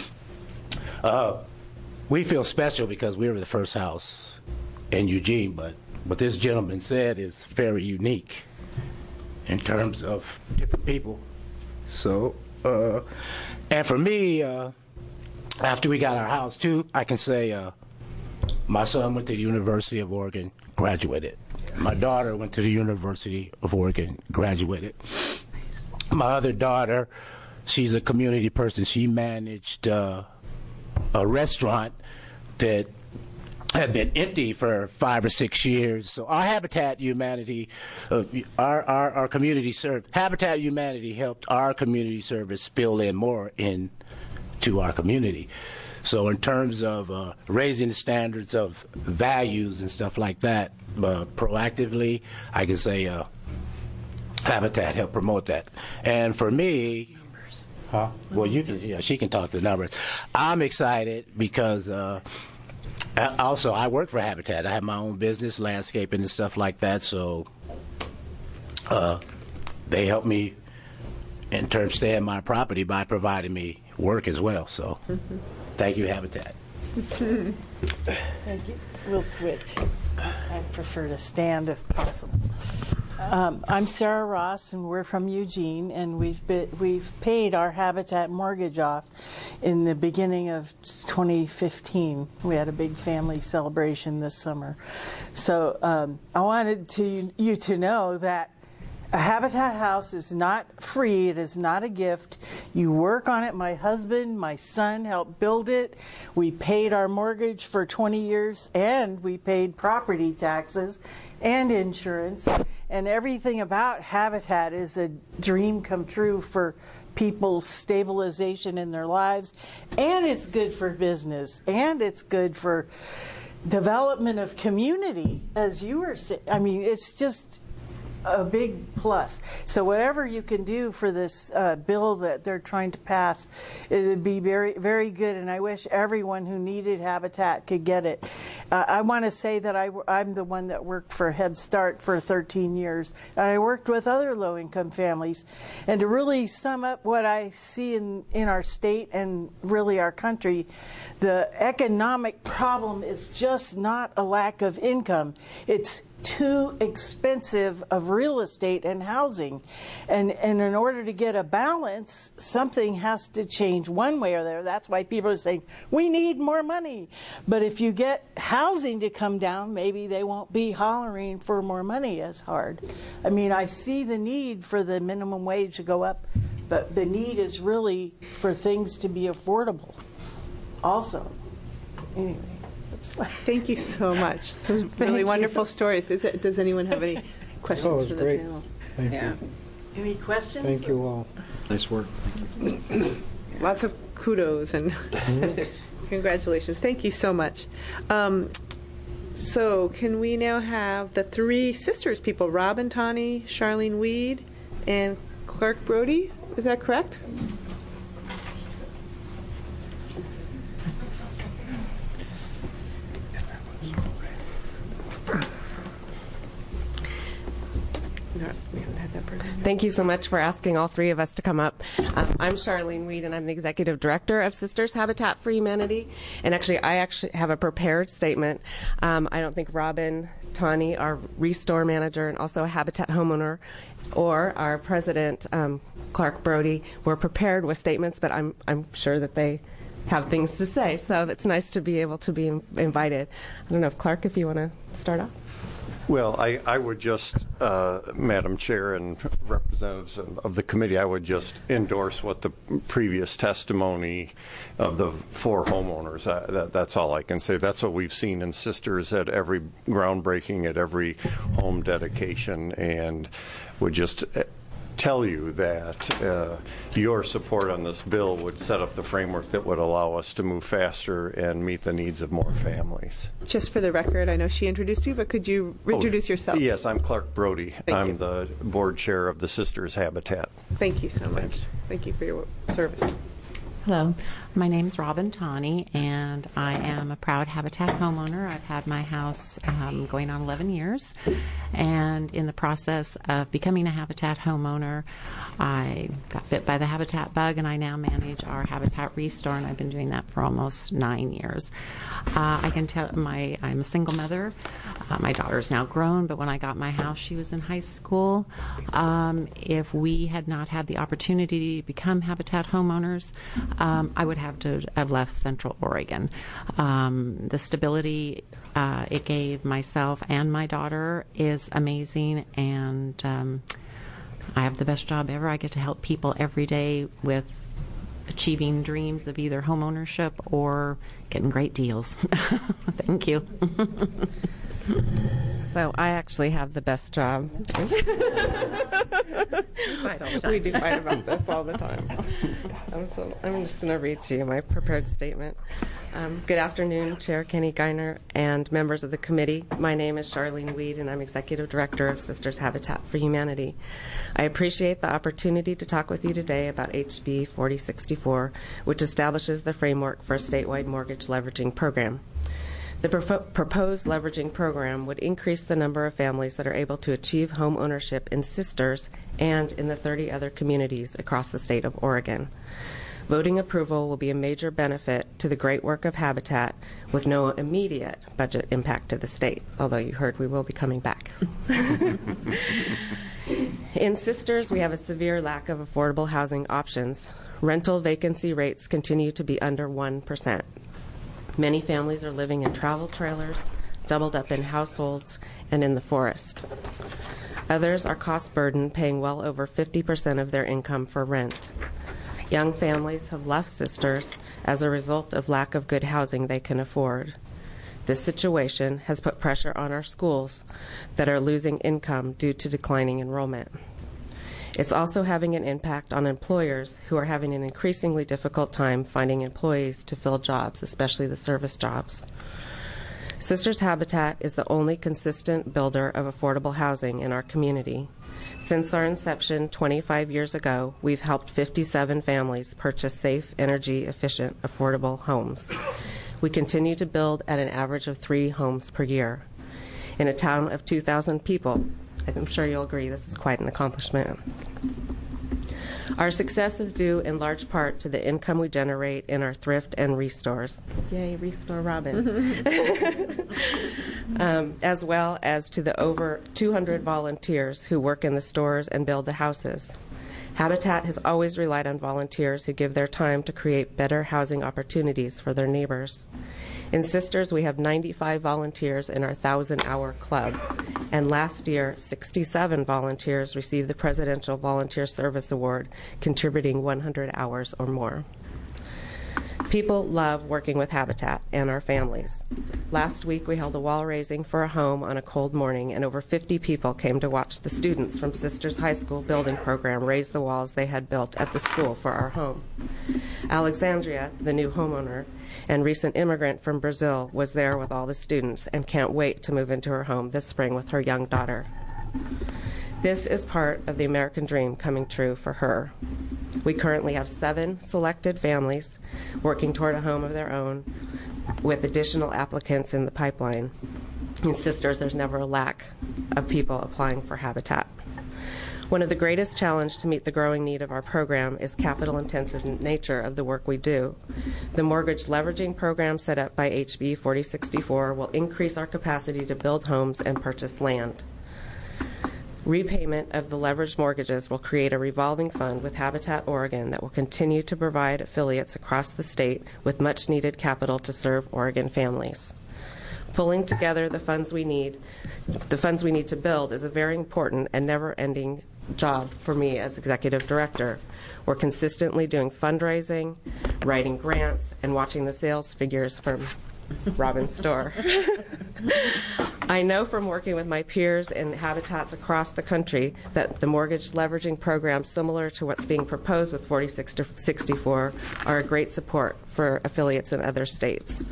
We feel special because we were the first house in Eugene, but what this gentleman said is very unique in terms of different people. So, and for me, after we got our house too, I can say my son went to the University of Oregon, graduated. My daughter went to the University of Oregon, graduated. My other daughter, she's a community person. She managed a restaurant that had been empty for 5 or 6 years. So our Habitat Humanity, our community service, Habitat Humanity helped our community service spill in more into our community. So in terms of raising the standards of values and stuff like that, proactively, I can say Habitat helped promote that. And for me, well, she can talk the numbers. I'm excited because also I work for Habitat. I have my own business, landscaping and stuff like that. So they help me in terms of staying my property by providing me work as well. So. Thank you, Habitat. Thank you. We'll switch. I prefer to stand if possible. I'm Sarah Ross, and we're from Eugene, and we've paid our Habitat mortgage off in the beginning of 2015. We had a big family celebration this summer. So I wanted you to know that a Habitat house is not free. It is not a gift. You work on it. My husband, my son helped build it. We paid our mortgage for 20 years, and we paid property taxes and insurance. And everything about Habitat is a dream come true for people's stabilization in their lives. And it's good for business. And it's good for development of community, as you were saying. I mean, it's just a big plus. So whatever you can do for this bill that they're trying to pass, it would be very, very good, and I wish everyone who needed Habitat could get it. I want to say that I'm the one that worked for Head Start for 13 years, and I worked with other low-income families. And to really sum up what I see in our state and really our country, the economic problem is just not a lack of income. It's too expensive of real estate and housing. And in order to get a balance, something has to change one way or the other. That's why people are saying, we need more money. But if you get housing to come down, maybe they won't be hollering for more money as hard. I mean, I see the need for the minimum wage to go up, but the need is really for things to be affordable also. Anyway, that's fine. Thank you so much. Those are really wonderful stories. Does anyone have any questions Oh, it was for the great. panel? Thank Yeah. you. Any questions? Thank you all. Nice work. Thank you. Lots of kudos and congratulations. Thank you so much. So can we now have the three sisters people, Robin Tani, Charlene Weed, and Clark Brody? Is that correct? Thank you so much for asking all three of us to come up. I'm Charlene Weed, and I'm the Executive Director of Sisters Habitat for Humanity. And I actually have a prepared statement. I don't think Robin Tani, our Restore Manager and also a Habitat homeowner, or our President, Clark Brody, were prepared with statements, but I'm sure that they have things to say. So it's nice to be able to be invited. I don't know if Clark, if you want to start off. Well, I would just, Madam Chair and representatives of the committee, I would just endorse what the previous testimony of the four homeowners. That's all I can say. That's what we've seen in Sisters at every groundbreaking, at every home dedication, and would just tell you that your support on this bill would set up the framework that would allow us to move faster and meet the needs of more families. Just for the record, I know she introduced you, but could you introduce yourself? Yes, I'm Clark Brody. Thank you. I'm the board chair of the Sisters Habitat. Thank you so much. Thank you for your service. Hello, my name is Robin Tani, and I am a proud Habitat homeowner. I've had my house going on 11 years, and in the process of becoming a Habitat homeowner, I got bit by the Habitat bug, and I now manage our Habitat Restore, and I've been doing that for almost 9 years. I can tell I'm a single mother. My daughter's now grown, but when I got my house, she was in high school. If we had not had the opportunity to become Habitat homeowners, I would have to have left Central Oregon. The stability it gave myself and my daughter is amazing, and I have the best job ever. I get to help people every day with achieving dreams of either home ownership or getting great deals. Thank you. So I actually have the best job. We do fight about this all the time. I'm just going to read to you my prepared statement. Good afternoon, Chair Kenny Geiner and members of the committee. My name is Charlene Weed, and I'm Executive Director of Sisters Habitat for Humanity. I appreciate the opportunity to talk with you today about HB 4064, which establishes the framework for a statewide mortgage leveraging program. The proposed leveraging program would increase the number of families that are able to achieve home ownership in Sisters and in the 30 other communities across the state of Oregon. Voting approval will be a major benefit to the great work of Habitat with no immediate budget impact to the state, although you heard we will be coming back. In Sisters, we have a severe lack of affordable housing options. Rental vacancy rates continue to be under 1%. Many families are living in travel trailers, doubled up in households, and in the forest. Others are cost-burdened, paying well over 50% of their income for rent. Young families have left Sisters as a result of lack of good housing they can afford. This situation has put pressure on our schools that are losing income due to declining enrollment. It's also having an impact on employers who are having an increasingly difficult time finding employees to fill jobs, especially the service jobs. Sisters Habitat is the only consistent builder of affordable housing in our community. Since our inception 25 years ago, we've helped 57 families purchase safe, energy-efficient, affordable homes. We continue to build at an average of 3 homes per year. In a town of 2,000 people, I'm sure you'll agree this is quite an accomplishment. Our success is due in large part to the income we generate in our thrift and restores. Yay, Restore Robin. As well as to the over 200 volunteers who work in the stores and build the houses. Habitat has always relied on volunteers who give their time to create better housing opportunities for their neighbors. In Sisters, we have 95 volunteers in our 1,000-hour club, and last year, 67 volunteers received the Presidential Volunteer Service Award, contributing 100 hours or more. People love working with Habitat and our families. Last week, we held a wall raising for a home on a cold morning, and over 50 people came to watch the students from Sisters High School building program raise the walls they had built at the school for our home. Alexandria, the new homeowner and recent immigrant from Brazil, was there with all the students and can't wait to move into her home this spring with her young daughter. This is part of the American dream coming true for her. We currently have 7 selected families working toward a home of their own, with additional applicants in the pipeline. In Sisters, there's never a lack of people applying for Habitat. One of the greatest challenges to meet the growing need of our program is capital-intensive nature of the work we do. The mortgage leveraging program set up by HB 4064 will increase our capacity to build homes and purchase land. Repayment of the leveraged mortgages will create a revolving fund with Habitat Oregon that will continue to provide affiliates across the state with much-needed capital to serve Oregon families. Pulling together the funds we need to build is a very important and never-ending job for me as executive director. We're consistently doing fundraising, writing grants, and watching the sales figures from Robin's store. I know from working with my peers in habitats across the country that the mortgage leveraging programs similar to what's being proposed with 4064 are a great support for affiliates in other states.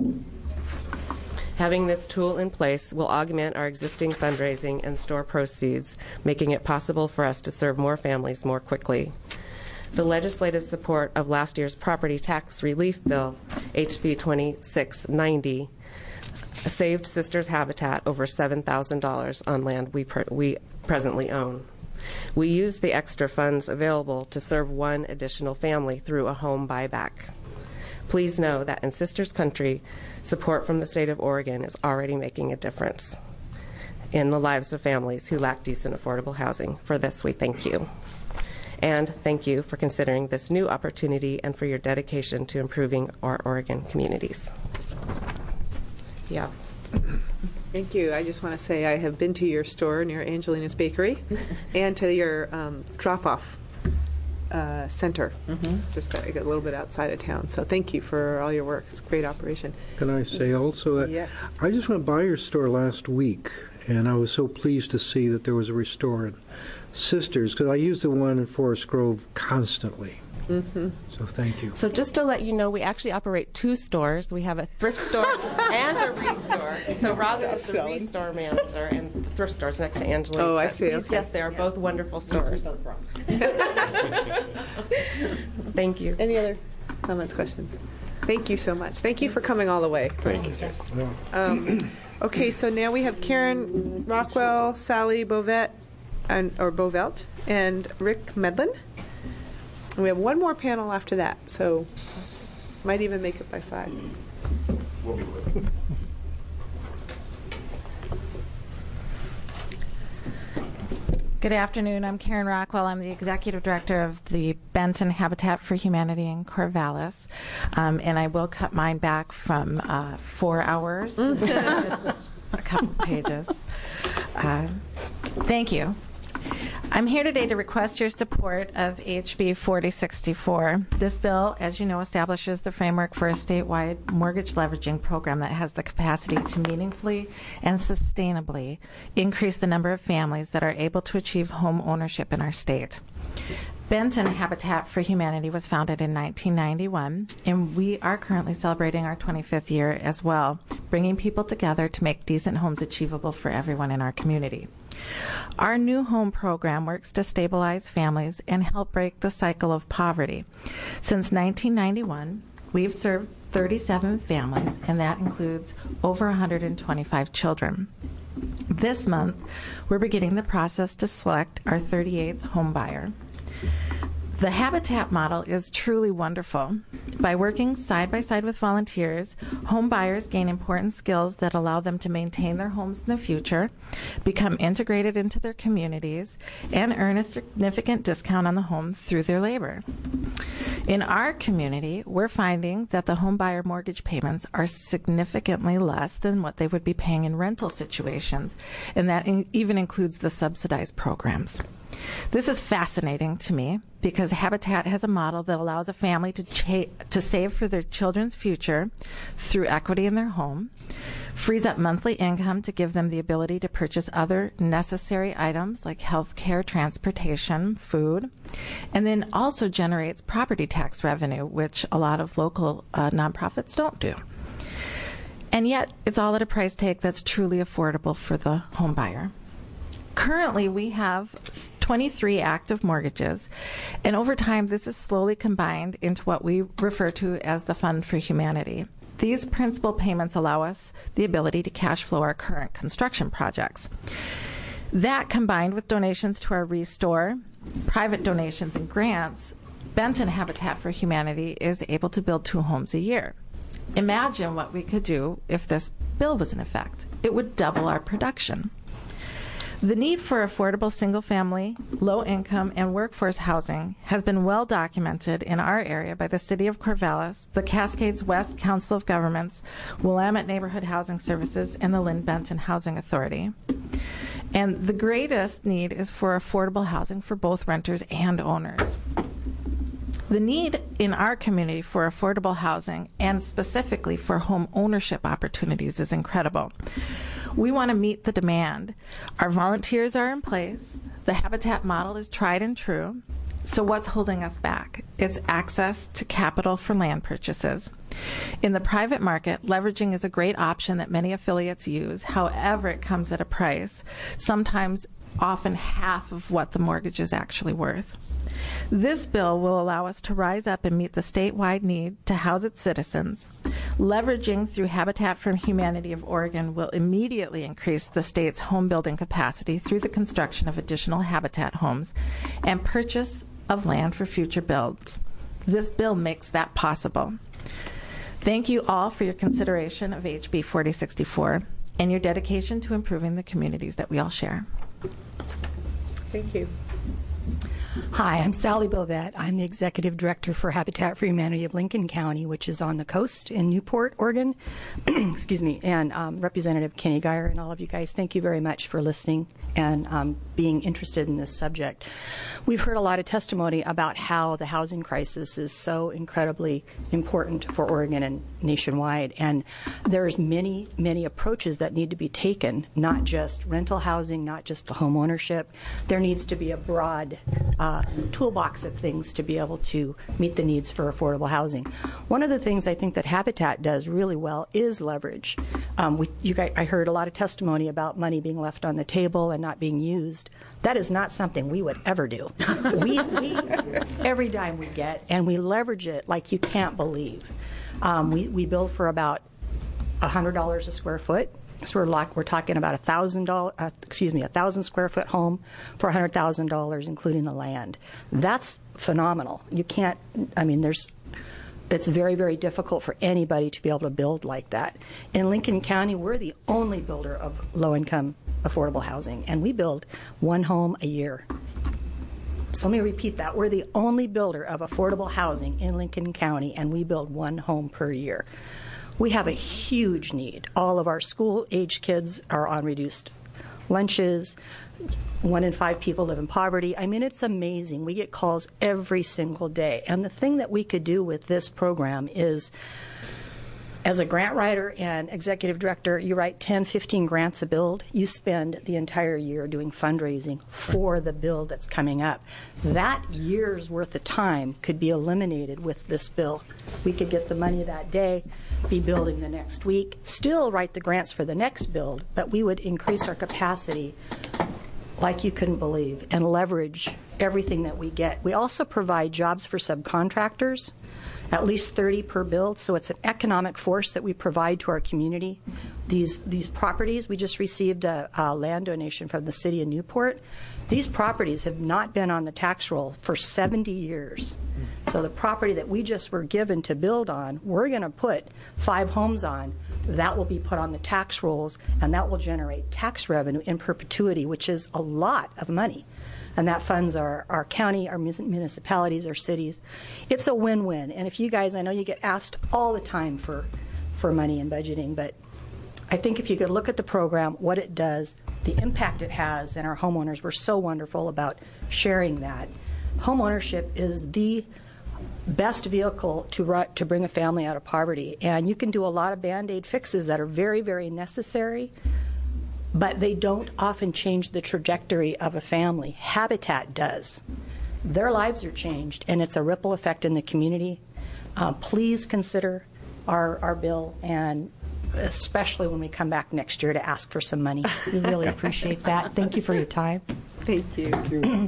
Having this tool in place will augment our existing fundraising and store proceeds, making it possible for us to serve more families more quickly. The legislative support of last year's property tax relief bill, HB 2690, saved Sisters Habitat over $7,000 on land we presently own. We used the extra funds available to serve one additional family through a home buyback. Please know that in Sisters Country, support from the state of Oregon is already making a difference in the lives of families who lack decent, affordable housing. For this, we thank you. And thank you for considering this new opportunity and for your dedication to improving our Oregon communities. Yeah. Thank you. I just want to say I have been to your store near Angelina's Bakery and to your drop-off center, just a little bit outside of town. So thank you for all your work. It's a great operation. Can I say also, yes. I just went by your store last week, and I was so pleased to see that there was a restored Sisters, because I use the one in Forest Grove constantly. So thank you. So just to let you know, we actually operate 2 stores. We have a thrift store and a restore. So Robin is the restore manager, and the thrift store is next to Angelina's. Oh, I see. Please, yes, they are both wonderful stores. Thank you. Any other comments, questions? Thank you so much. Thank you for coming all the way. Thank you. Okay, so now we have Karen Rockwell, Sally Bovelt, and Rick Medlin. And we have one more panel after that, so might even make it by 5. We'll be with. Good afternoon. I'm Karen Rockwell. I'm the Executive Director of the Benton Habitat for Humanity in Corvallis. And I will cut mine back from 4 hours, a couple pages. Thank you. I'm here today to request your support of HB 4064. This bill, as you know, establishes the framework for a statewide mortgage leveraging program that has the capacity to meaningfully and sustainably increase the number of families that are able to achieve home ownership in our state. Benton Habitat for Humanity was founded in 1991, and we are currently celebrating our 25th year as well, bringing people together to make decent homes achievable for everyone in our community. Our new home program works to stabilize families and help break the cycle of poverty. Since 1991, we've served 37 families, and that includes over 125 children. This month, we're beginning the process to select our 38th home buyer. The Habitat model is truly wonderful. By working side by side with volunteers, home buyers gain important skills that allow them to maintain their homes in the future, become integrated into their communities, and earn a significant discount on the home through their labor. In our community, we're finding that the home buyer mortgage payments are significantly less than what they would be paying in rental situations, and that even includes the subsidized programs. This is fascinating to me because Habitat has a model that allows a family to save for their children's future through equity in their home, frees up monthly income to give them the ability to purchase other necessary items like health care, transportation, food, and then also generates property tax revenue, which a lot of local nonprofits don't do. And yet, it's all at a price tag that's truly affordable for the home buyer. Currently, we have 23 active mortgages, and over time, this is slowly combined into what we refer to as the Fund for Humanity. These principal payments allow us the ability to cash flow our current construction projects. That, combined with donations to our Restore, private donations, and grants, Benton Habitat for Humanity is able to build 2 homes a year. Imagine what we could do if this bill was in effect. It would double our production. The need for affordable single-family, low-income, and workforce housing has been well documented in our area by the City of Corvallis, the Cascades West Council of Governments, Willamette Neighborhood Housing Services, and the Lynn Benton Housing Authority. And the greatest need is for affordable housing for both renters and owners. The need in our community for affordable housing, and specifically for home ownership opportunities, is incredible. We want to meet the demand. Our volunteers are in place. The Habitat model is tried and true. So what's holding us back? It's access to capital for land purchases. In the private market, leveraging is a great option that many affiliates use. However, it comes at a price, sometimes often half of what the mortgage is actually worth. This bill will allow us to rise up and meet the statewide need to house its citizens. Leveraging through Habitat for Humanity of Oregon will immediately increase the state's home building capacity through the construction of additional Habitat homes and purchase of land for future builds. This bill makes that possible. Thank you all for your consideration of HB 4064 and your dedication to improving the communities that we all share. Thank you. Hi, I'm Sally Bovett. I'm the Executive Director for Habitat for Humanity of Lincoln County, which is on the coast in Newport, Oregon. Excuse me. And Representative Kenny Geyer and all of you guys, thank you very much for listening and being interested in this subject. We've heard a lot of testimony about how the housing crisis is so incredibly important for Oregon and nationwide. And there's many, many approaches that need to be taken, not just rental housing, not just home ownership. There needs to be a broad toolbox of things to be able to meet the needs for affordable housing. One of the things I think that Habitat does really well is leverage. I heard a lot of testimony about money being left on the table and not being used. That is not something we would ever do. we every dime we get, and we leverage it like you can't believe. We build for about $100 a square foot. So we're talking about a 1,000 square foot home for $100,000, including the land. That's phenomenal. You can't. I mean, it's very, very difficult for anybody to be able to build like that. In Lincoln County, we're the only builder of low-income affordable housing, and we build 1 home a year. So let me repeat that. We're the only builder of affordable housing in Lincoln County, and we build 1 home per year. We have a huge need. All of our school-age kids are on reduced lunches. 1 in 5 people live in poverty. I mean, it's amazing. We get calls every single day. And the thing that we could do with this program is, as a grant writer and executive director, you write 10, 15 grants a build. You spend the entire year doing fundraising for the build that's coming up. That year's worth of time could be eliminated with this bill. We could get the money that day, be building the next week, still write the grants for the next build, but we would increase our capacity like you couldn't believe and leverage everything that we get. We also provide jobs for subcontractors, at least 30 per build, so it's an economic force that we provide to our community. These properties, we just received a land donation from the city of Newport. These properties have not been on the tax roll for 70 years. So the property that we just were given to build on, we're going to put 5 homes on. That will be put on the tax rolls, and that will generate tax revenue in perpetuity, which is a lot of money. And that funds our county, our municipalities, our cities. It's a win-win. And if you guys, I know you get asked all the time for money and budgeting, but I think if you could look at the program, what it does, the impact it has, and our homeowners were so wonderful about sharing that. Homeownership is the best vehicle to bring a family out of poverty, and you can do a lot of Band-Aid fixes that are very, very necessary, but they don't often change the trajectory of a family. Habitat does. Their lives are changed, and it's a ripple effect in the community. Please consider our bill, and especially when we come back next year to ask for some money. We really appreciate that. Thank you for your time. Thank you.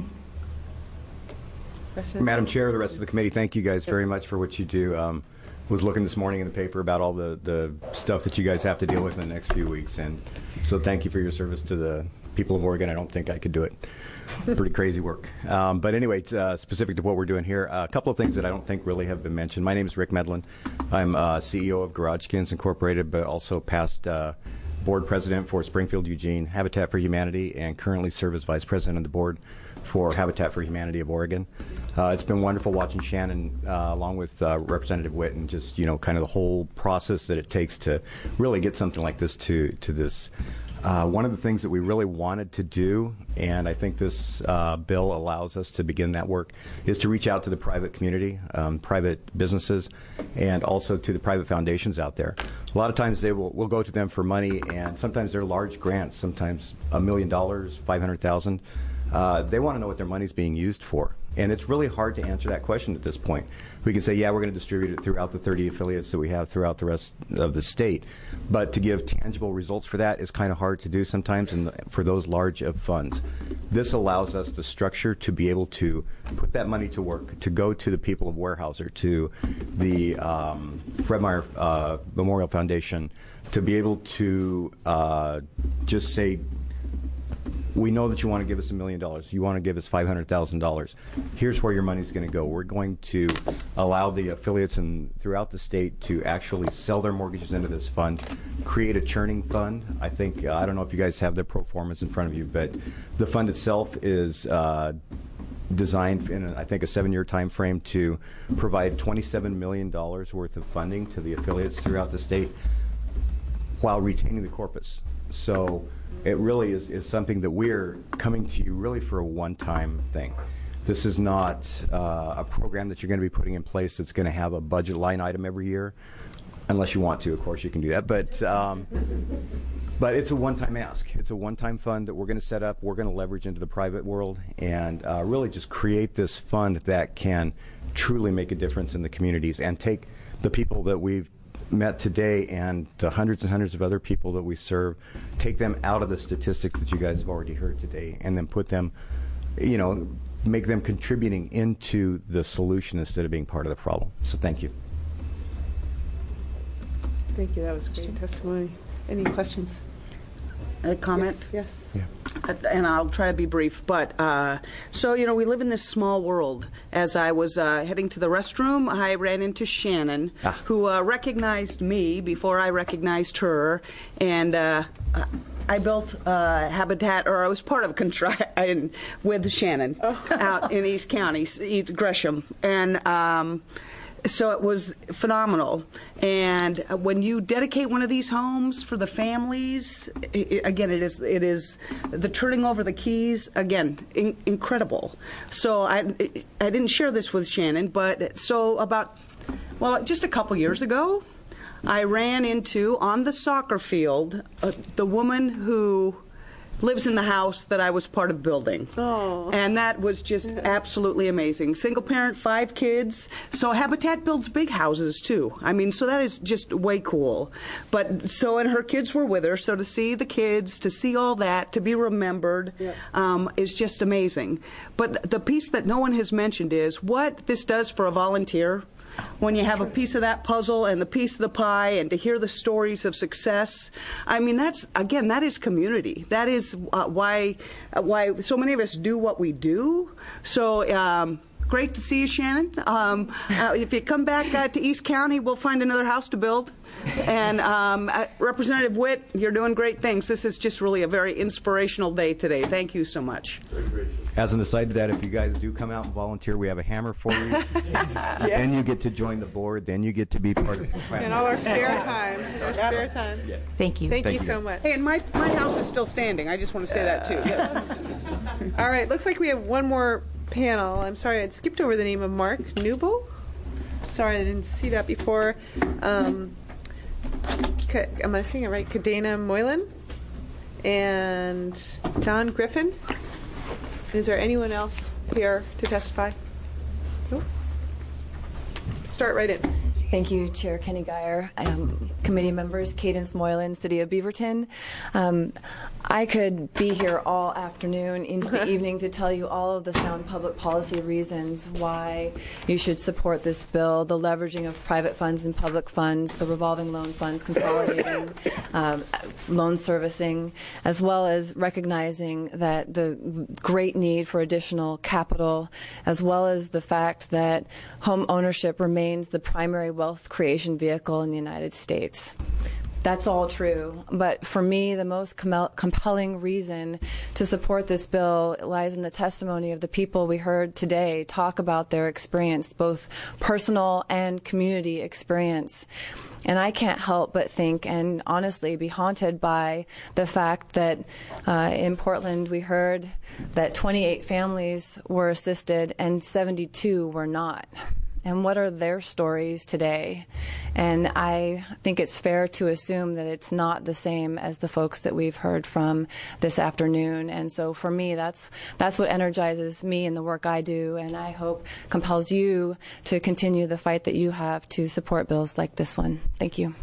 Madam Chair, the rest of the committee, thank you guys very much for what you do. Was looking this morning in the paper about all the stuff that you guys have to deal with in the next few weeks, and so thank you for your service to the people of Oregon. I don't think I could do it. Pretty crazy work. But anyway, specific to what we're doing here, a couple of things that I don't think really have been mentioned. My name is Rick Medlin. I'm CEO of GarageKins Incorporated, but also past board president for Springfield Eugene Habitat for Humanity, and currently serve as vice president of the board for Habitat for Humanity of Oregon. It's been wonderful watching Shannon along with Representative Witt, and just kind of the whole process that it takes to really get something like this to this. One of the things that we really wanted to do, and I think this bill allows us to begin that work, is to reach out to the private community, private businesses, and also to the private foundations out there. A lot of times we'll go to them for money, and sometimes they're large grants, sometimes $1 million, $500,000. They want to know what their money's being used for. And it's really hard to answer that question at this point. We can say, yeah, we're going to distribute it throughout the 30 affiliates that we have throughout the rest of the state. But to give tangible results for that is kind of hard to do sometimes for those large of funds. This allows us the structure to be able to put that money to work, to go to the people of Weyerhaeuser, to the Fred Meyer Memorial Foundation, to be able to just say, we know that you want to give us $1 million. You want to give us $500,000. Here's where your money's going to go. We're going to allow the affiliates throughout the state to actually sell their mortgages into this fund, create a churning fund. I think, I don't know if you guys have the pro formas in front of you, but the fund itself is designed in, I think, a 7-year time frame to provide $27 million worth of funding to the affiliates throughout the state while retaining the corpus. So it really is something that we're coming to you really for a one-time thing. This is not a program that you're going to be putting in place that's going to have a budget line item every year, unless you want to. Of course, you can do that. But it's a one-time ask. It's a one-time fund that we're going to set up. We're going to leverage into the private world and really just create this fund that can truly make a difference in the communities and take the people that we've met today and the hundreds and hundreds of other people that we serve, take them out of the statistics that you guys have already heard today, and then put them, make them contributing into the solution instead of being part of the problem. So thank you. Thank you. That was great testimony. Any questions? A comment? Yes. Yeah. And I'll try to be brief. But so, we live in this small world. As I was heading to the restroom, I ran into Shannon, who recognized me before I recognized her. And I built Habitat, or I was part of with Shannon out in East County, East Gresham. And so it was phenomenal. And when you dedicate one of these homes for the families, again, it is the turning over the keys, again, incredible. So I didn't share this with Shannon, but just a couple years ago, I ran into, on the soccer field, the woman who lives in the house that I was part of building. Oh. And that was just absolutely amazing. Single parent, 5 kids. So Habitat builds big houses too. So that is just way cool. And her kids were with her. So to see the kids, to see all that, to be remembered, is just amazing. But the piece that no one has mentioned is what this does for a volunteer. When you have a piece of that puzzle and the piece of the pie, and to hear the stories of success, that is community. That is why so many of us do what we do. So great to see you, Shannon. If you come back to East County, we'll find another house to build. And Representative Witt, you're doing great things. This is just really a very inspirational day today. Thank you so much. Very gracious. As an aside to that, if you guys do come out and volunteer, we have a hammer for you. Then you get to join the board. Then you get to be part of the plan. And all our spare time. Our spare time. Yeah. Thank you. Thank you so much. Hey, and my house is still standing. I just want to say that too. All right, looks like we have one more panel. I'm sorry, I'd skipped over the name of Mark Newble. Sorry, I didn't see that before. Am I saying it right? Kadena Moylan and Don Griffin. Is there anyone else here to testify? Nope. Start right in. Thank you, Chair Kenny Geyer, committee members, Cadence Moylan, City of Beaverton. I could be here all afternoon into the evening to tell you all of the sound public policy reasons why you should support this bill, the leveraging of private funds and public funds, the revolving loan funds, consolidating loan servicing, as well as recognizing that the great need for additional capital, as well as the fact that home ownership remains the primary wealth creation vehicle in the United States. That's all true. But for me, the most compelling reason to support this bill lies in the testimony of the people we heard today talk about their experience, both personal and community experience. And I can't help but think and honestly be haunted by the fact that in Portland we heard that 28 families were assisted and 72 were not. And what are their stories today? And I think it's fair to assume that it's not the same as the folks that we've heard from this afternoon. And so for me, that's what energizes me in the work I do, and I hope compels you to continue the fight that you have to support bills like this one. Thank you.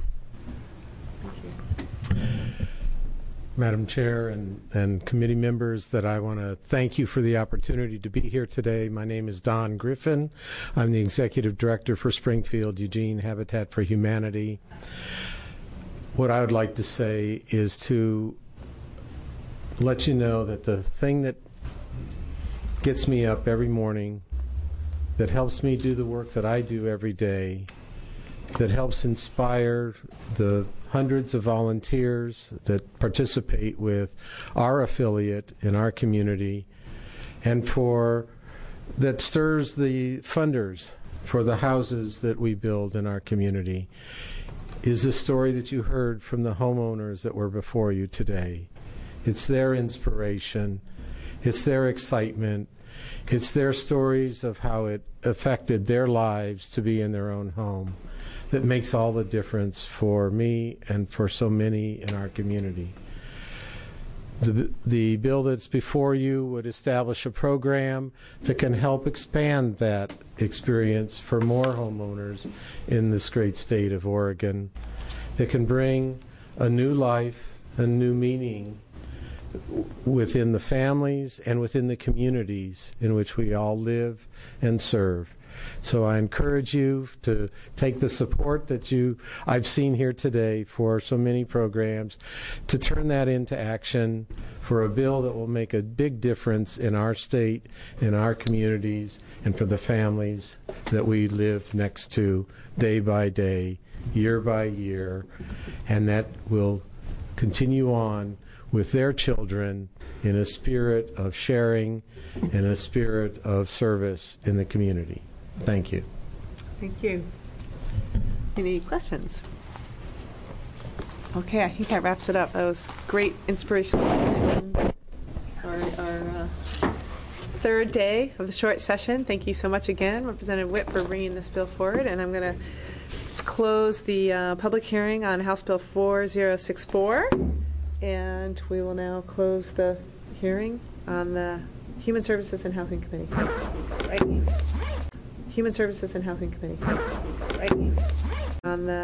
Madam Chair and committee members, that I want to thank you for the opportunity to be here today. My name is Don Griffin. I'm the Executive Director for Springfield Eugene Habitat for Humanity. What I would like to say is to let you know that the thing that gets me up every morning, that helps me do the work that I do every day, that helps inspire the hundreds of volunteers that participate with our affiliate in our community, and that stirs the funders for the houses that we build in our community, is the story that you heard from the homeowners that were before you today. It's their inspiration, it's their excitement, it's their stories of how it affected their lives to be in their own home that makes all the difference for me and for so many in our community. The bill that's before you would establish a program that can help expand that experience for more homeowners in this great state of Oregon. It can bring a new life, a new meaning within the families and within the communities in which we all live and serve. So I encourage you to take the support that I've seen here today for so many programs, to turn that into action for a bill that will make a big difference in our state, in our communities, and for the families that we live next to day by day, year by year, and that will continue on with their children in a spirit of sharing and a spirit of service in the community. Thank you. Thank you. Any questions? Okay, I think that wraps it up. That was great, inspirational. Our third day of the short session. Thank you so much again, Representative Witt, for bringing this bill forward. And I'm going to close the public hearing on House Bill 4064. And we will now close the hearing on the Human Services and Housing Committee. Human Services and Housing Committee. On the